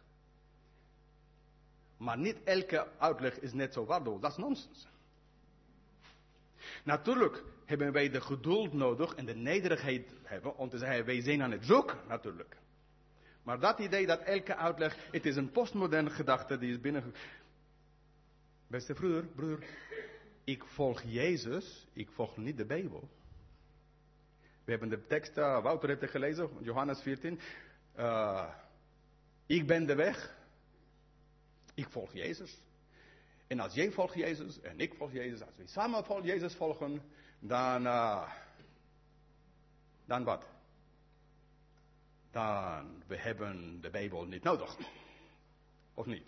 Maar niet elke uitleg is net zo waardevol, dat is nonsens. Natuurlijk hebben wij de geduld nodig en de nederigheid hebben om te zeggen, wij zijn aan het zoeken, natuurlijk. Maar dat idee dat elke uitleg, het is een postmoderne gedachte die is binnen. Beste broer, broer, ik volg Jezus, ik volg niet de Bijbel. We hebben de tekst, uh, Wouter heeft het gelezen, Johannes veertien. Uh, ik ben de weg. Ik volg Jezus. En als jij volgt Jezus en ik volg Jezus, als we samen vol Jezus volgen, dan, uh, dan wat? Dan we hebben de Bijbel niet nodig. Of niet?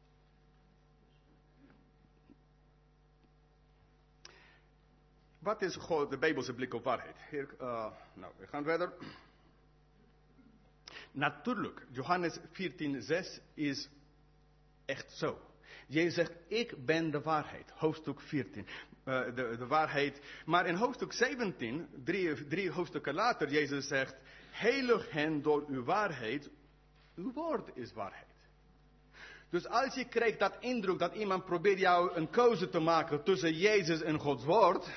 Wat is de Bijbelse blik op waarheid? Hier, uh, nou, we gaan verder. Natuurlijk, Johannes veertien zes is echt zo. Jezus zegt, ik ben de waarheid. Hoofdstuk veertien. Uh, de, de waarheid. Maar in hoofdstuk zeventien, drie, drie hoofdstukken later, Jezus zegt, heilig hen door uw waarheid. Uw woord is waarheid. Dus als je krijgt dat indruk dat iemand probeert jou een keuze te maken tussen Jezus en Gods woord.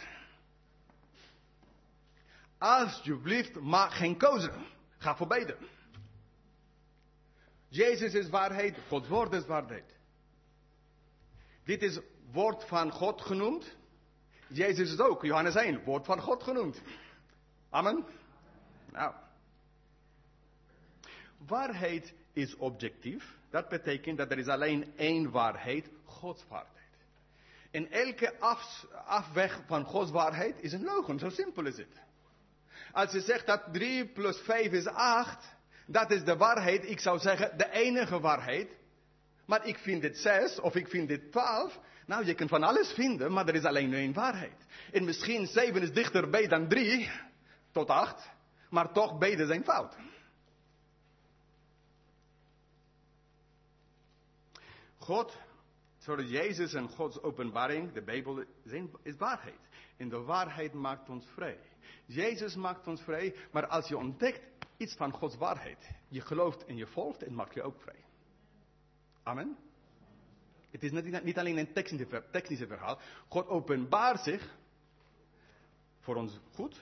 Alsjeblieft, maak geen keuze. Ga voor beide. Jezus is waarheid, Gods woord is waarheid. Dit is woord van God genoemd. Jezus is ook, Johannes één, woord van God genoemd. Amen. Nou. Waarheid is objectief. Dat betekent dat er is alleen één waarheid, Gods waarheid. En elke af, afweg van Gods waarheid is een leugen, zo simpel is het. Als je zegt dat drie plus vijf is acht, dat is de waarheid, ik zou zeggen de enige waarheid. Maar ik vind dit zes of ik vind dit twaalf. Nou, je kunt van alles vinden, maar er is alleen één waarheid. En misschien zeven is dichterbij dan drie tot acht, maar toch beide zijn fout. God, sorry, Jezus en Gods openbaring, de Bijbel, is waarheid. En de waarheid maakt ons vrij. Jezus maakt ons vrij, maar als je ontdekt iets van Gods waarheid, je gelooft en je volgt, en maakt je ook vrij. Amen. Het is niet, niet alleen een technische, technische verhaal. God openbaart zich voor ons goed.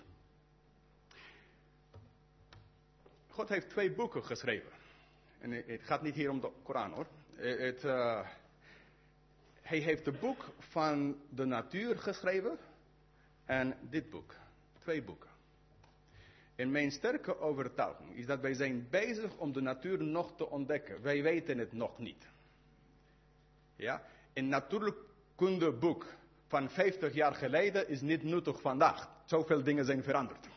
God heeft twee boeken geschreven. En het gaat niet hier om de Koran hoor. Het, uh, hij heeft het boek van de natuur geschreven. En dit boek. Twee boeken. En mijn sterke overtuiging is dat wij zijn bezig om de natuur nog te ontdekken. Wij weten het nog niet. Ja? Een natuurkundeboek van vijftig jaar geleden is niet nuttig vandaag. Zoveel dingen zijn veranderd.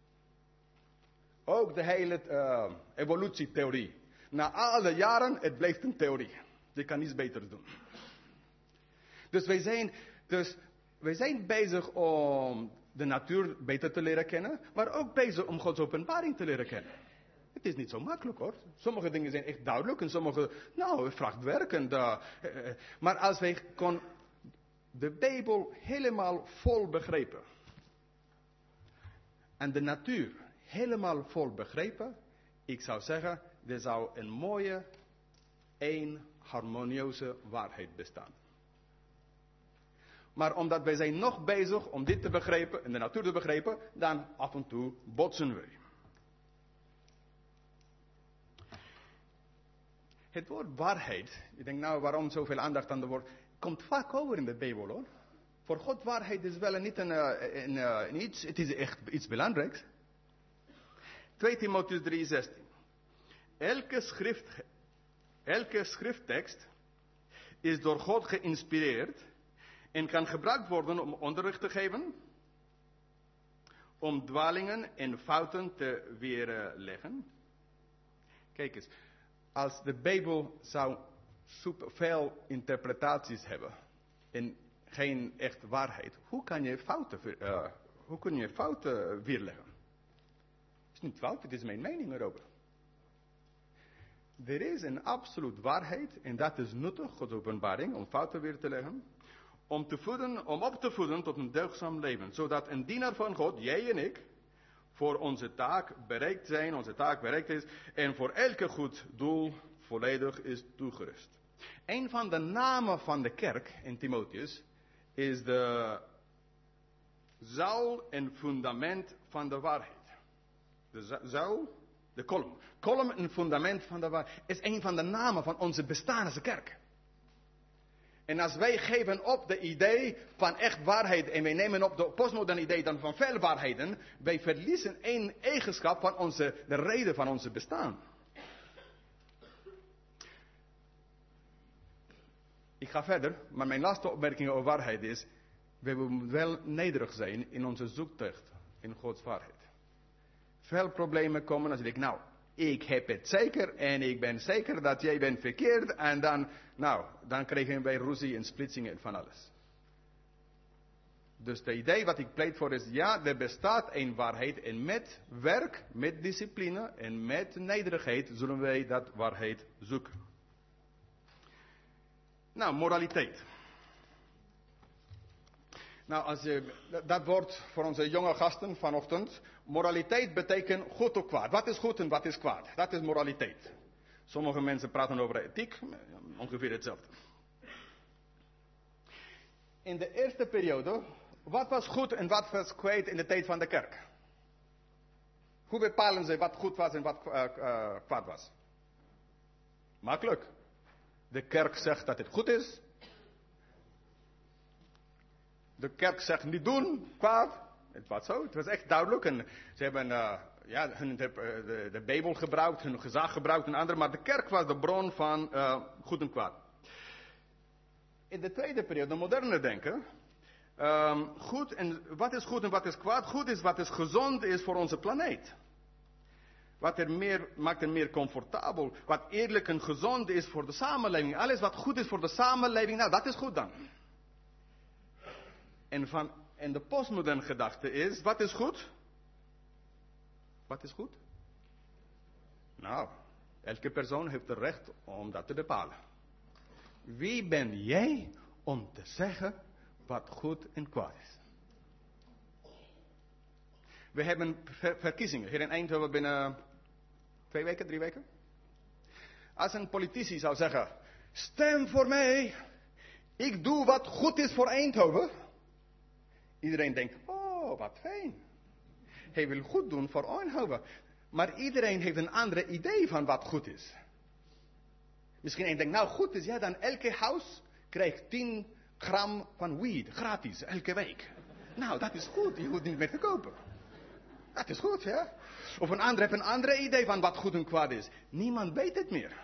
Ook de hele uh, evolutietheorie. Na alle jaren, het blijft een theorie. Je kan niets beters doen. Dus wij zijn, dus wij zijn bezig om de natuur beter te leren kennen. Maar ook bezig om Gods openbaring te leren kennen. Het is niet zo makkelijk hoor. Sommige dingen zijn echt duidelijk en sommige, nou, het vraagt werk. En da, eh, maar als wij kon de Bijbel helemaal vol begrepen en de natuur helemaal vol begrepen, ik zou zeggen, er zou een mooie, één harmonieuze waarheid bestaan. Maar omdat wij zijn nog bezig om dit te begrijpen en de natuur te begrijpen, dan af en toe botsen we. Het woord waarheid, ik denk nou waarom zoveel aandacht aan het woord, komt vaak over in de Bijbel hoor. Voor God waarheid is wel niet een, een, een, een iets, het is echt iets belangrijks. twee Timotheüs drie zestien. Elke schrift, elke schrifttekst is door God geïnspireerd en kan gebruikt worden om onderricht te geven, om dwalingen en fouten te weerleggen. Kijk eens, als de Bijbel zou veel interpretaties hebben en geen echt waarheid, hoe kan je fouten, uh, hoe kun je fouten weerleggen? Het is niet fout, het is mijn mening erover. Er is een absoluut waarheid en dat is nuttig, Gods openbaring, om fouten weer te leggen. Om te voeden, om op te voeden tot een deugdzaam leven. Zodat een dienaar van God, jij en ik, voor onze taak bereikt zijn, onze taak bereikt is. En voor elke goed doel volledig is toegerust. Een van de namen van de kerk in Timotheus is de zuil en fundament van de waarheid. De zuil, de kolom. Kolom en fundament van de waarheid is een van de namen van onze bestaande kerk. En als wij geven op de idee van echt waarheid en wij nemen op de postmoderne idee dan van veel waarheden, wij verliezen één eigenschap van onze, de reden van onze bestaan. Ik ga verder, maar mijn laatste opmerking over waarheid is, we moeten wel nederig zijn in onze zoektocht in Gods waarheid. Veel problemen komen als je denkt, nou, ik heb het zeker en ik ben zeker dat jij bent verkeerd en dan, nou, dan krijgen wij ruzie en splitsingen van alles. Dus de idee wat ik pleit voor is, ja, er bestaat een waarheid en met werk, met discipline en met nederigheid zullen wij dat waarheid zoeken. Nou, moraliteit. Nou, als je, dat woord voor onze jonge gasten vanochtend. Moraliteit betekent goed of kwaad. Wat is goed en wat is kwaad? Dat is moraliteit. Sommige mensen praten over ethiek, ongeveer hetzelfde. In de eerste periode, wat was goed en wat was kwaad in de tijd van de kerk? Hoe bepalen ze wat goed was en wat uh, uh, kwaad was? Makkelijk. De kerk zegt dat het goed is. De kerk zegt niet doen, kwaad. Het was zo, het was echt duidelijk. En ze hebben uh, ja, hun, de, de, de Bijbel gebruikt, hun gezag gebruikt en andere. Maar de kerk was de bron van uh, goed en kwaad. In de tweede periode, de moderne denken. Um, goed en, wat is goed en wat is kwaad? Goed is wat is gezond is voor onze planeet. Wat er meer, maakt het meer comfortabel. Wat eerlijk en gezond is voor de samenleving. Alles wat goed is voor de samenleving, nou dat is goed dan. En, van, en de postmoderne gedachte is, wat is goed? Wat is goed? Nou, elke persoon heeft het recht om dat te bepalen. Wie ben jij om te zeggen wat goed en kwaad is? We hebben ver- verkiezingen hier in Eindhoven binnen twee weken, drie weken. Als een politici zou zeggen, stem voor mij, ik doe wat goed is voor Eindhoven. Iedereen denkt, oh wat fijn. Hij wil goed doen voor Eindhoven. Maar iedereen heeft een ander idee van wat goed is. Misschien één denkt, nou goed is, ja dan elke huis krijgt tien gram van weed, gratis, elke week. Nou dat is goed, je hoeft niet meer te kopen. Dat is goed, ja. Of een ander heeft een ander idee van wat goed en kwaad is. Niemand weet het meer.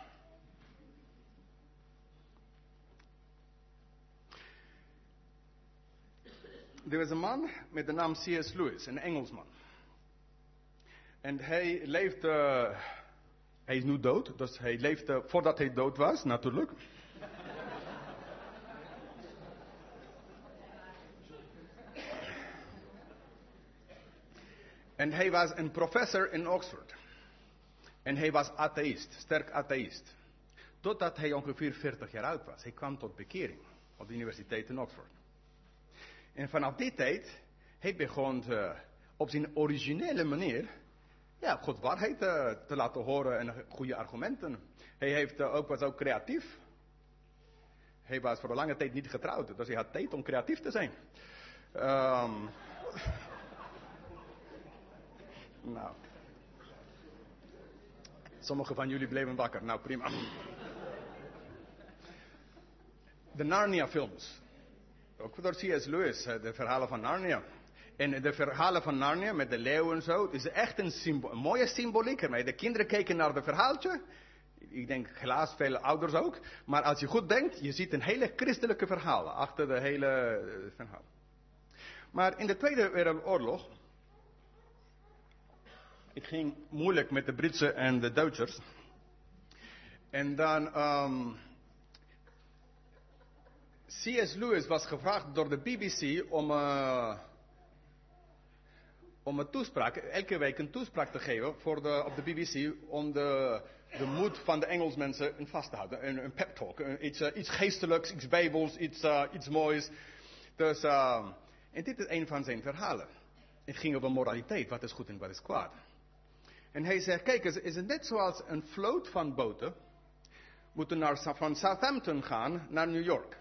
Er was een man met de naam C S Lewis, een Engelsman. En hij leefde, uh, hij is nu dood, dus hij leefde voordat hij dood was, natuurlijk. En hij was een professor in Oxford. En hij was atheïst, sterk atheïst. Totdat hij ongeveer veertig jaar oud was. Hij kwam tot bekering op de universiteit in Oxford. En vanaf die tijd, hij begon te, op zijn originele manier, ja, Gods waarheid te, te laten horen en goede argumenten. Hij heeft, uh, ook, was ook creatief. Hij was voor een lange tijd niet getrouwd, dus hij had tijd om creatief te zijn. Um, nou. Sommigen van jullie bleven wakker, nou prima. De Narnia-films. Ook door C S Lewis, de verhalen van Narnia. En de verhalen van Narnia met de leeuw en zo, het is echt een, symbo- een mooie symboliek. Maar de kinderen keken naar het verhaaltje. Ik denk helaas veel ouders ook. Maar als je goed denkt, je ziet een hele christelijke verhaal achter de hele uh, verhaal. Maar in de Tweede Wereldoorlog, het ging moeilijk met de Britse en de Duitsers. En dan, um, C S Lewis was gevraagd door de B B C om, uh, om een toespraak, elke week een toespraak te geven voor de, op de B B C om de, de moed van de Engelsmensen in vast te houden. Een, een pep talk, een, iets, uh, iets geestelijks, iets bijbels, iets, uh, iets moois. Dus, uh, en dit is een van zijn verhalen. Het ging over moraliteit, wat is goed en wat is kwaad. En hij zegt, kijk eens, is het net zoals een vloot van boten moeten naar, van Southampton gaan naar New York.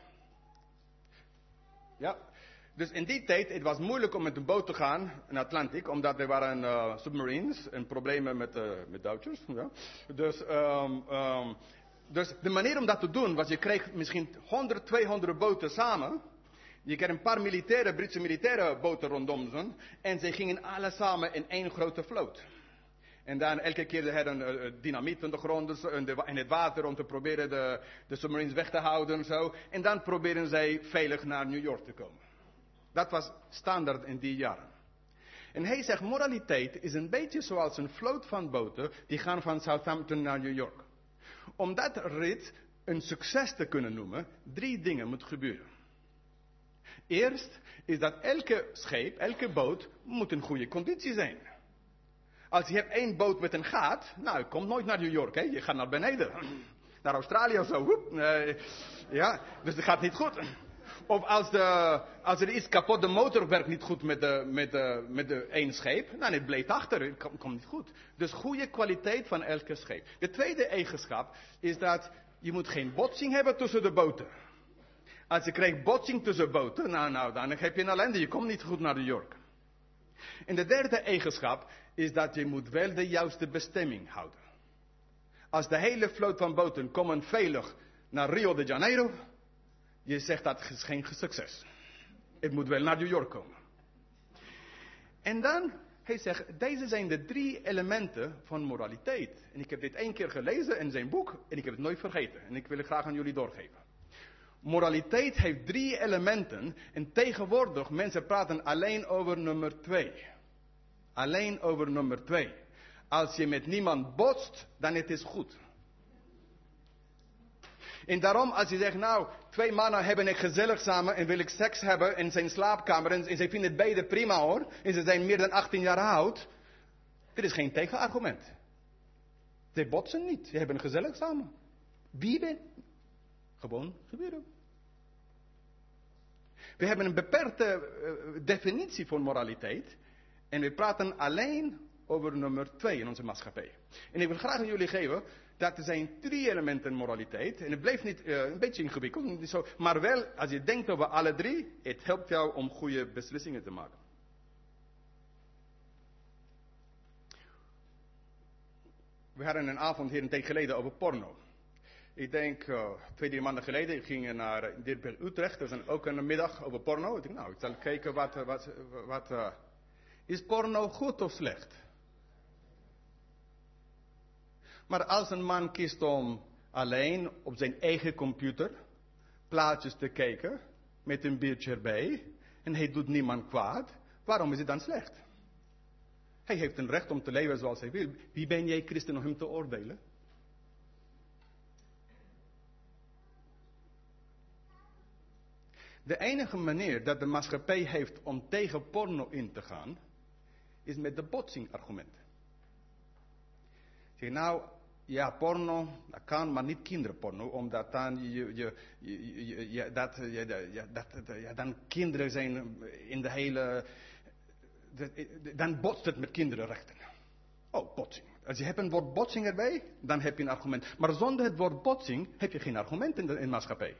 Ja, dus in die tijd, het was moeilijk om met een boot te gaan in de Atlantic, omdat er waren uh, submarines en problemen met, uh, met Duitsers. Ja. Dus, um, um, dus de manier om dat te doen was, je kreeg misschien honderd, tweehonderd boten samen. Je kreeg een paar militaire, Britse militaire boten rondom ze. En ze gingen alle samen in één grote vloot. En dan elke keer ze hadden uh, dynamiet in de grond dus, in, de, in het water om te proberen de, de submarines weg te houden en zo. En dan proberen zij veilig naar New York te komen. Dat was standaard in die jaren. En hij zegt, moraliteit is een beetje zoals een vloot van boten die gaan van Southampton naar New York. Om dat rit een succes te kunnen noemen, drie dingen moeten gebeuren. Eerst is dat elke schip, elke boot moet in goede conditie zijn. Als je hebt één boot met een gat, nou, je komt nooit naar New York, hè? Je gaat naar beneden. Naar Australië of zo. Woep. Uh, ja, dus dat gaat niet goed. Of als, de, als er iets kapot, de motor werkt niet goed met de, met de, met de één scheep, nou, het bleef achter, het komt kom niet goed. Dus goede kwaliteit van elke scheep. De tweede eigenschap is dat je moet geen botsing hebben tussen de boten. Als je krijgt botsing tussen boten, nou, nou, dan heb je een ellende, je komt niet goed naar New York. En de derde eigenschap is dat je moet wel de juiste bestemming houden. Als de hele vloot van boten komen veilig naar Rio de Janeiro, je zegt dat is geen succes. Het moet wel naar New York komen. En dan, hij zegt, deze zijn de drie elementen van moraliteit. En ik heb dit één keer gelezen in zijn boek en ik heb het nooit vergeten. En ik wil het graag aan jullie doorgeven. Moraliteit heeft drie elementen en tegenwoordig mensen praten alleen over nummer twee. Alleen over nummer twee. Als je met niemand botst, dan het is goed. En daarom als je zegt, nou, twee mannen hebben het gezellig samen en wil ik seks hebben in zijn slaapkamer en, en ze vinden het beide prima hoor. En ze zijn meer dan achttien jaar oud. Dit is geen tegenargument. Ze botsen niet, ze hebben gezellig samen. Wie bent? Gewoon gebeuren. We hebben een beperkte uh, definitie van moraliteit. En we praten alleen over nummer twee in onze maatschappij. En ik wil graag aan jullie geven dat er zijn drie elementen moraliteit. En het blijft niet uh, een beetje ingewikkeld. Niet zo, maar wel, als je denkt over alle drie, het helpt jou om goede beslissingen te maken. We hadden een avond hier een tijd geleden over porno. Ik denk, uh, twee, drie maanden geleden, ik ging naar uh, Dirk Utrecht. Er is ook een middag over porno. Ik dacht, nou, ik zal kijken wat... wat, wat uh, is porno goed of slecht? Maar als een man kiest om alleen op zijn eigen computer plaatjes te kijken, met een biertje erbij, en hij doet niemand kwaad, waarom is het dan slecht? Hij heeft een recht om te leven zoals hij wil. Wie ben jij, christen, om hem te oordelen? De enige manier dat de maatschappij heeft om tegen porno in te gaan, is met de botsingargument. Zeg nou, ja, porno, dat kan, maar niet kinderporno, omdat dan, je, je, je, je, je, dat, je, je, dat, ja, dan kinderen zijn in de hele, de, dan botst het met kinderrechten. Oh, botsing. Als je hebt een woord botsing erbij, dan heb je een argument. Maar zonder het woord botsing heb je geen argument in de, in de maatschappij.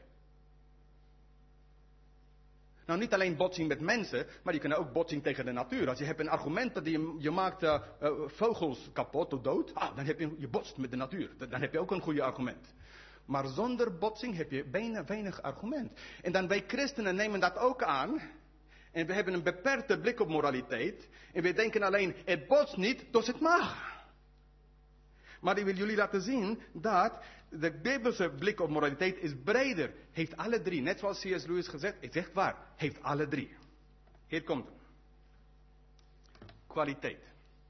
Nou, niet alleen botsing met mensen, maar je kunt ook botsing tegen de natuur. Als je hebt een argument dat je, je maakt uh, uh, vogels kapot of dood, ah, dan heb je, je botst met de natuur. Dan heb je ook een goede argument. Maar zonder botsing heb je bijna weinig argument. En dan wij christenen nemen dat ook aan. En we hebben een beperkte blik op moraliteit. En we denken alleen, het botst niet, dus het mag. Maar ik wil jullie laten zien dat de Bijbelse blik op moraliteit is breder. Heeft alle drie. Net zoals C S Lewis gezegd, het is echt waar. Heeft alle drie. Hier komt het. Kwaliteit.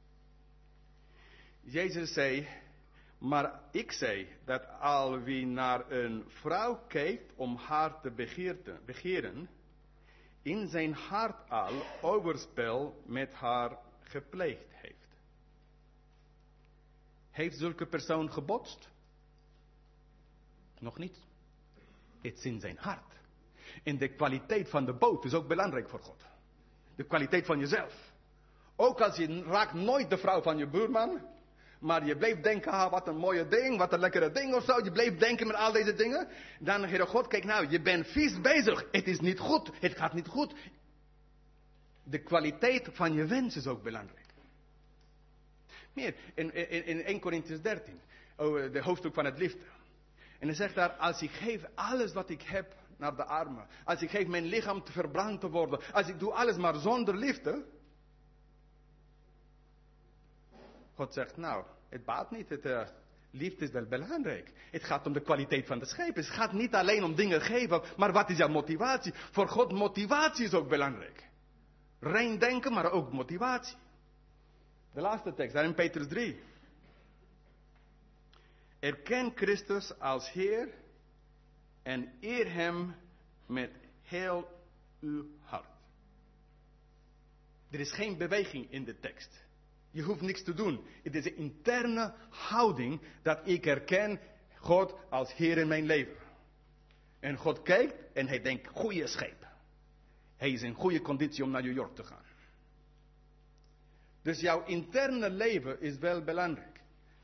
Jezus zei, maar ik zei dat al wie naar een vrouw kijkt om haar te begeren, in zijn hart al overspel met haar gepleegd heeft. Heeft zulke persoon gebotst? Nog niet. Het is in zijn hart. En de kwaliteit van de boot is ook belangrijk voor God. De kwaliteit van jezelf. Ook als je raakt nooit de vrouw van je buurman. Maar je bleef denken, ah, wat een mooie ding, wat een lekkere ding of zo. Je bleef denken met al deze dingen. Dan, Heere God, kijk nou, je bent vies bezig. Het is niet goed, het gaat niet goed. De kwaliteit van je wens is ook belangrijk. Meer, in, in, in Eerste Korintiërs dertien, oh, de hoofdstuk van het liefde. En hij zegt daar, als ik geef alles wat ik heb naar de armen. Als ik geef mijn lichaam te verbrand te worden. Als ik doe alles maar zonder liefde. God zegt, nou, het baat niet. Het, uh, liefde is wel belangrijk. Het gaat om de kwaliteit van de schepen. Het gaat niet alleen om dingen geven, maar wat is jouw motivatie? Voor God, motivatie is ook belangrijk. Rein denken, maar ook motivatie. De laatste tekst, daar in Petrus drie. Erken Christus als Heer en eer Hem met heel uw hart. Er is geen beweging in de tekst. Je hoeft niks te doen. Het is een interne houding dat ik erken God als Heer in mijn leven. En God kijkt en hij denkt, goede scheep. Hij is in goede conditie om naar New York te gaan. Dus jouw interne leven is wel belangrijk.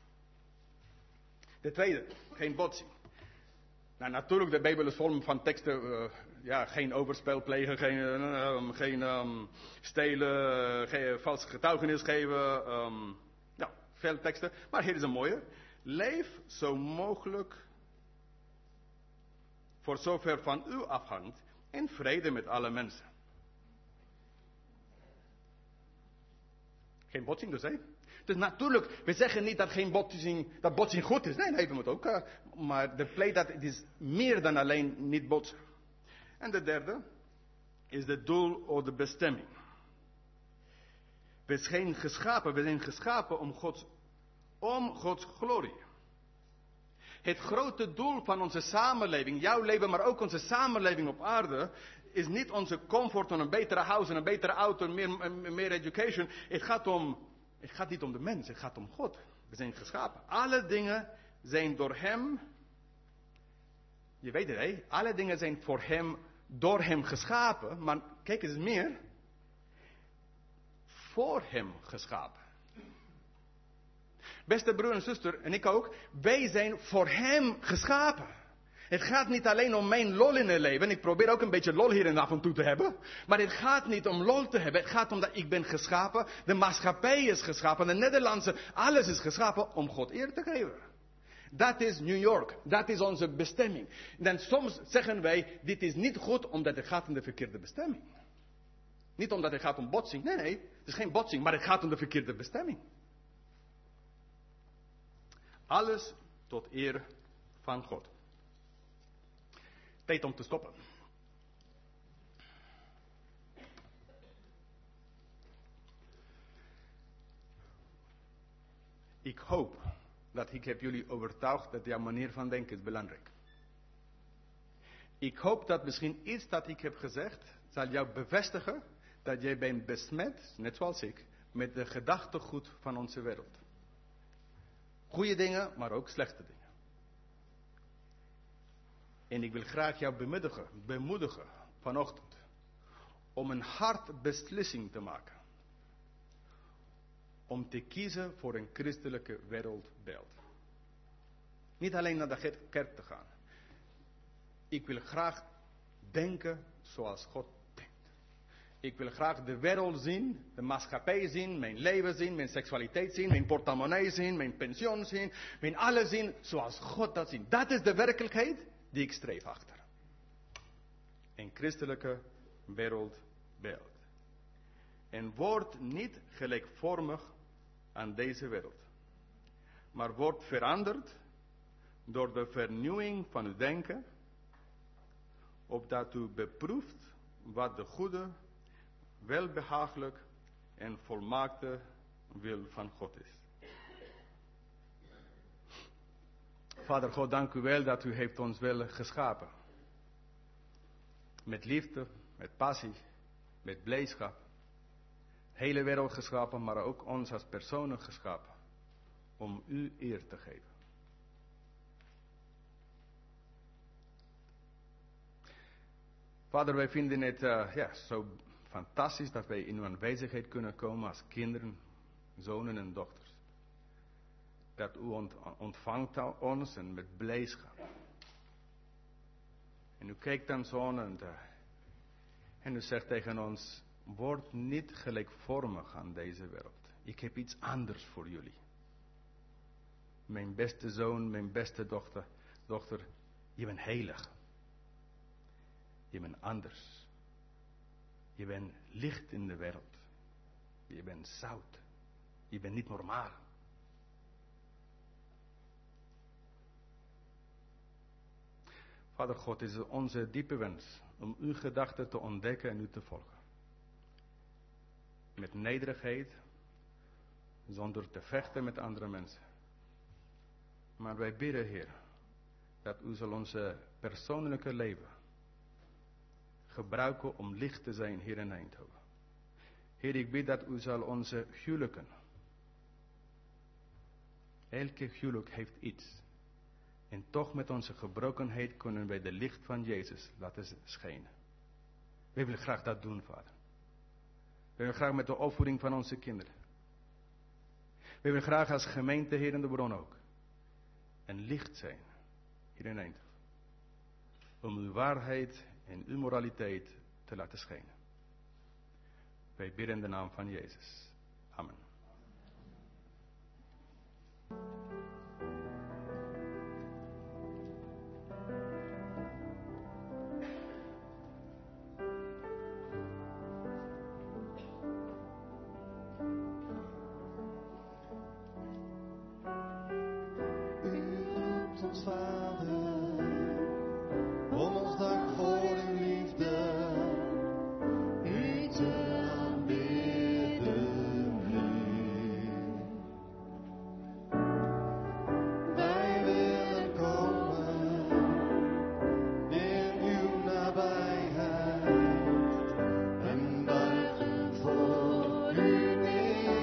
De tweede, geen botsing. Nou, natuurlijk, de Bijbel is vol van teksten. Uh, ja, geen overspel plegen, geen, uh, geen um, stelen, geen vals getuigenis geven. Um, ja, veel teksten. Maar hier is een mooie. Leef zo mogelijk, voor zover van u afhangt, in vrede met alle mensen. Geen botsing dus, hè? Dus natuurlijk, we zeggen niet dat geen botsing, dat botsing goed is. Nee, nee, we moeten ook. Uh, maar de pleit dat het is meer dan alleen niet botsen. En de derde is het doel of de bestemming. We zijn geschapen, we zijn geschapen om Gods, om Gods glorie. Het grote doel van onze samenleving, jouw leven, maar ook onze samenleving op aarde, is niet onze comfort van een betere huis en een betere auto en meer, meer education. Het gaat om, het gaat niet om de mens, het gaat om God. We zijn geschapen. Alle dingen zijn door Hem, je weet het, hè? Alle dingen zijn voor Hem, door Hem geschapen. Maar kijk eens meer, voor Hem geschapen. Beste broer en zuster, en ik ook, wij zijn voor Hem geschapen. Het gaat niet alleen om mijn lol in het leven. Ik probeer ook een beetje lol hier en af en toe te hebben. Maar het gaat niet om lol te hebben. Het gaat om dat ik ben geschapen. De maatschappij is geschapen. De Nederlandse, alles is geschapen om God eer te geven. Dat is New York. Dat is onze bestemming. Dan soms zeggen wij, dit is niet goed omdat het gaat om de verkeerde bestemming. Niet omdat het gaat om botsing. Nee, nee, het is geen botsing, maar het gaat om de verkeerde bestemming. Alles tot eer van God. Tijd om te stoppen. Ik hoop dat ik heb jullie overtuigd dat jouw manier van denken is belangrijk. Ik hoop dat misschien iets dat ik heb gezegd zal jou bevestigen dat jij bent besmet, net zoals ik, met de gedachtegoed van onze wereld. Goede dingen, maar ook slechte dingen. En ik wil graag jou bemoedigen, bemoedigen vanochtend. Om een hard beslissing te maken. Om te kiezen voor een christelijke wereldbeeld. Niet alleen naar de kerk te gaan. Ik wil graag denken zoals God denkt. Ik wil graag de wereld zien, de maatschappij zien, mijn leven zien, mijn seksualiteit zien, mijn portemonnee zien, mijn pensioen zien, mijn alles zien zoals God dat ziet. Dat is de werkelijkheid die ik streef achter. Een christelijke wereldbeeld. En word niet gelijkvormig aan deze wereld. Maar word veranderd door de vernieuwing van uw denken, opdat u beproeft wat de goede, welbehagelijk en volmaakte wil van God is. Vader God, dank u wel dat u heeft ons wel geschapen. Met liefde, met passie, met blijdschap. Hele wereld geschapen, maar ook ons als personen geschapen. Om u eer te geven. Vader, wij vinden het uh, ja, zo fantastisch dat wij in uw aanwezigheid kunnen komen als kinderen, zonen en dochters. Dat u ont, ontvangt ons en met blijdschap. En u kijkt dan zo en, uh, en u zegt tegen ons, word niet gelijkvormig aan deze wereld. Ik heb iets anders voor jullie. Mijn beste zoon, mijn beste dochter, dochter, je bent heilig. Je bent anders. Je bent licht in de wereld. Je bent zout. Je bent niet normaal. Vader God, het is onze diepe wens om uw gedachten te ontdekken en u te volgen. Met nederigheid, zonder te vechten met andere mensen. Maar wij bidden, Heer, dat u zal onze persoonlijke leven gebruiken om licht te zijn hier in Eindhoven. Heer, ik bid dat u zal onze huwelijken. Elke huwelijk heeft iets. En toch met onze gebrokenheid kunnen wij de licht van Jezus laten schijnen. Wij willen graag dat doen, Vader. We willen graag met de opvoeding van onze kinderen. We willen graag als gemeente, Heer in de bron ook, een licht zijn hier in Eindhoven. Om uw waarheid en uw moraliteit te laten schijnen. Wij bidden in de naam van Jezus. Amen.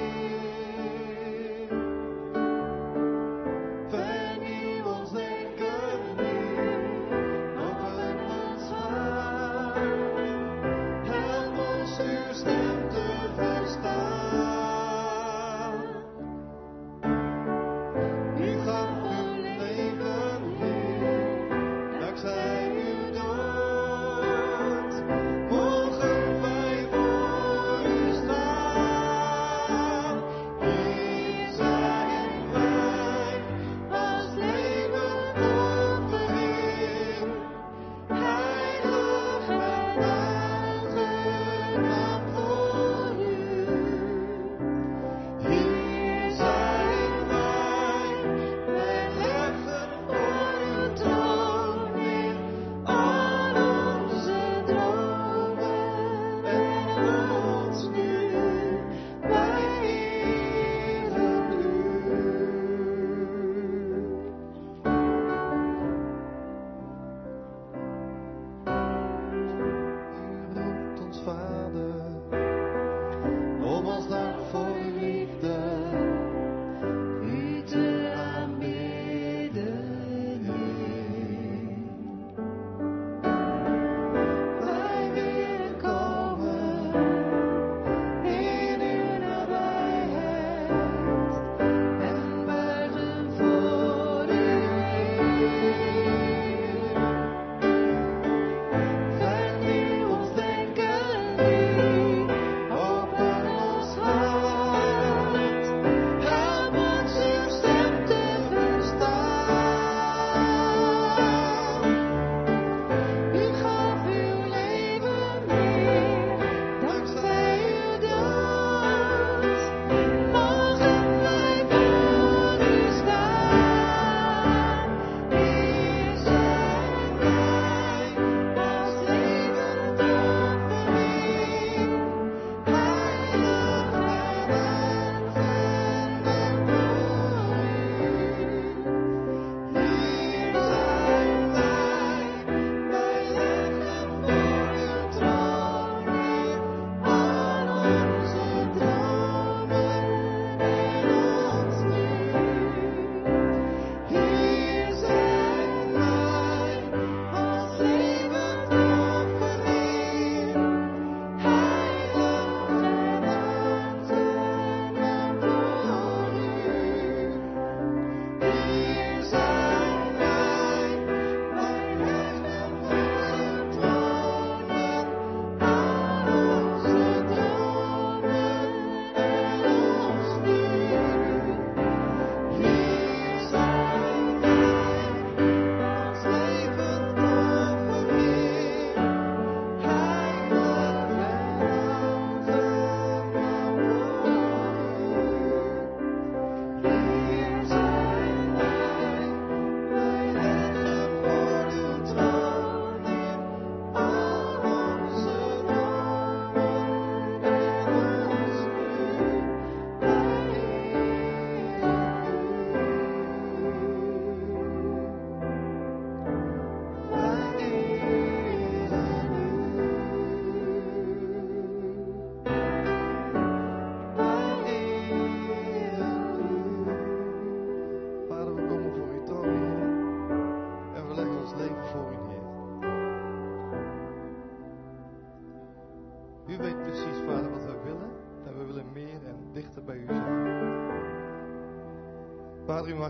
Vernieuw ons denken.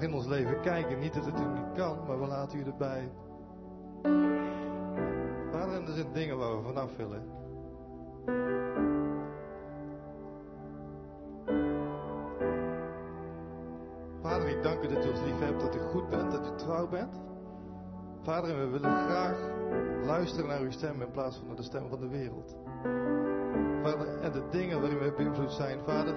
in ons leven kijken. Niet dat het u niet kan, maar we laten u erbij. Vader, en er zijn dingen waar we vanaf willen. Vader, ik dank u dat u ons lief hebt, dat u goed bent, dat u trouw bent. Vader, en we willen graag luisteren naar uw stem in plaats van naar de stem van de wereld. Vader, en de dingen waarin we beïnvloed zijn, Vader,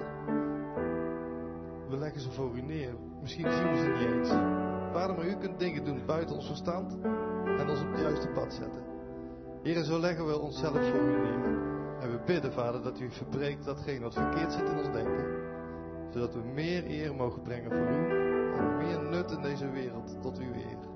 we leggen ze voor u neer. Misschien zien we ze niet eens. Vader, maar u kunt dingen doen buiten ons verstand en ons op het juiste pad zetten. Heer, zo leggen we onszelf voor u neer. En we bidden, Vader, dat u verbreekt datgene wat verkeerd zit in ons denken. Zodat we meer eer mogen brengen voor u en meer nut in deze wereld tot uw eer.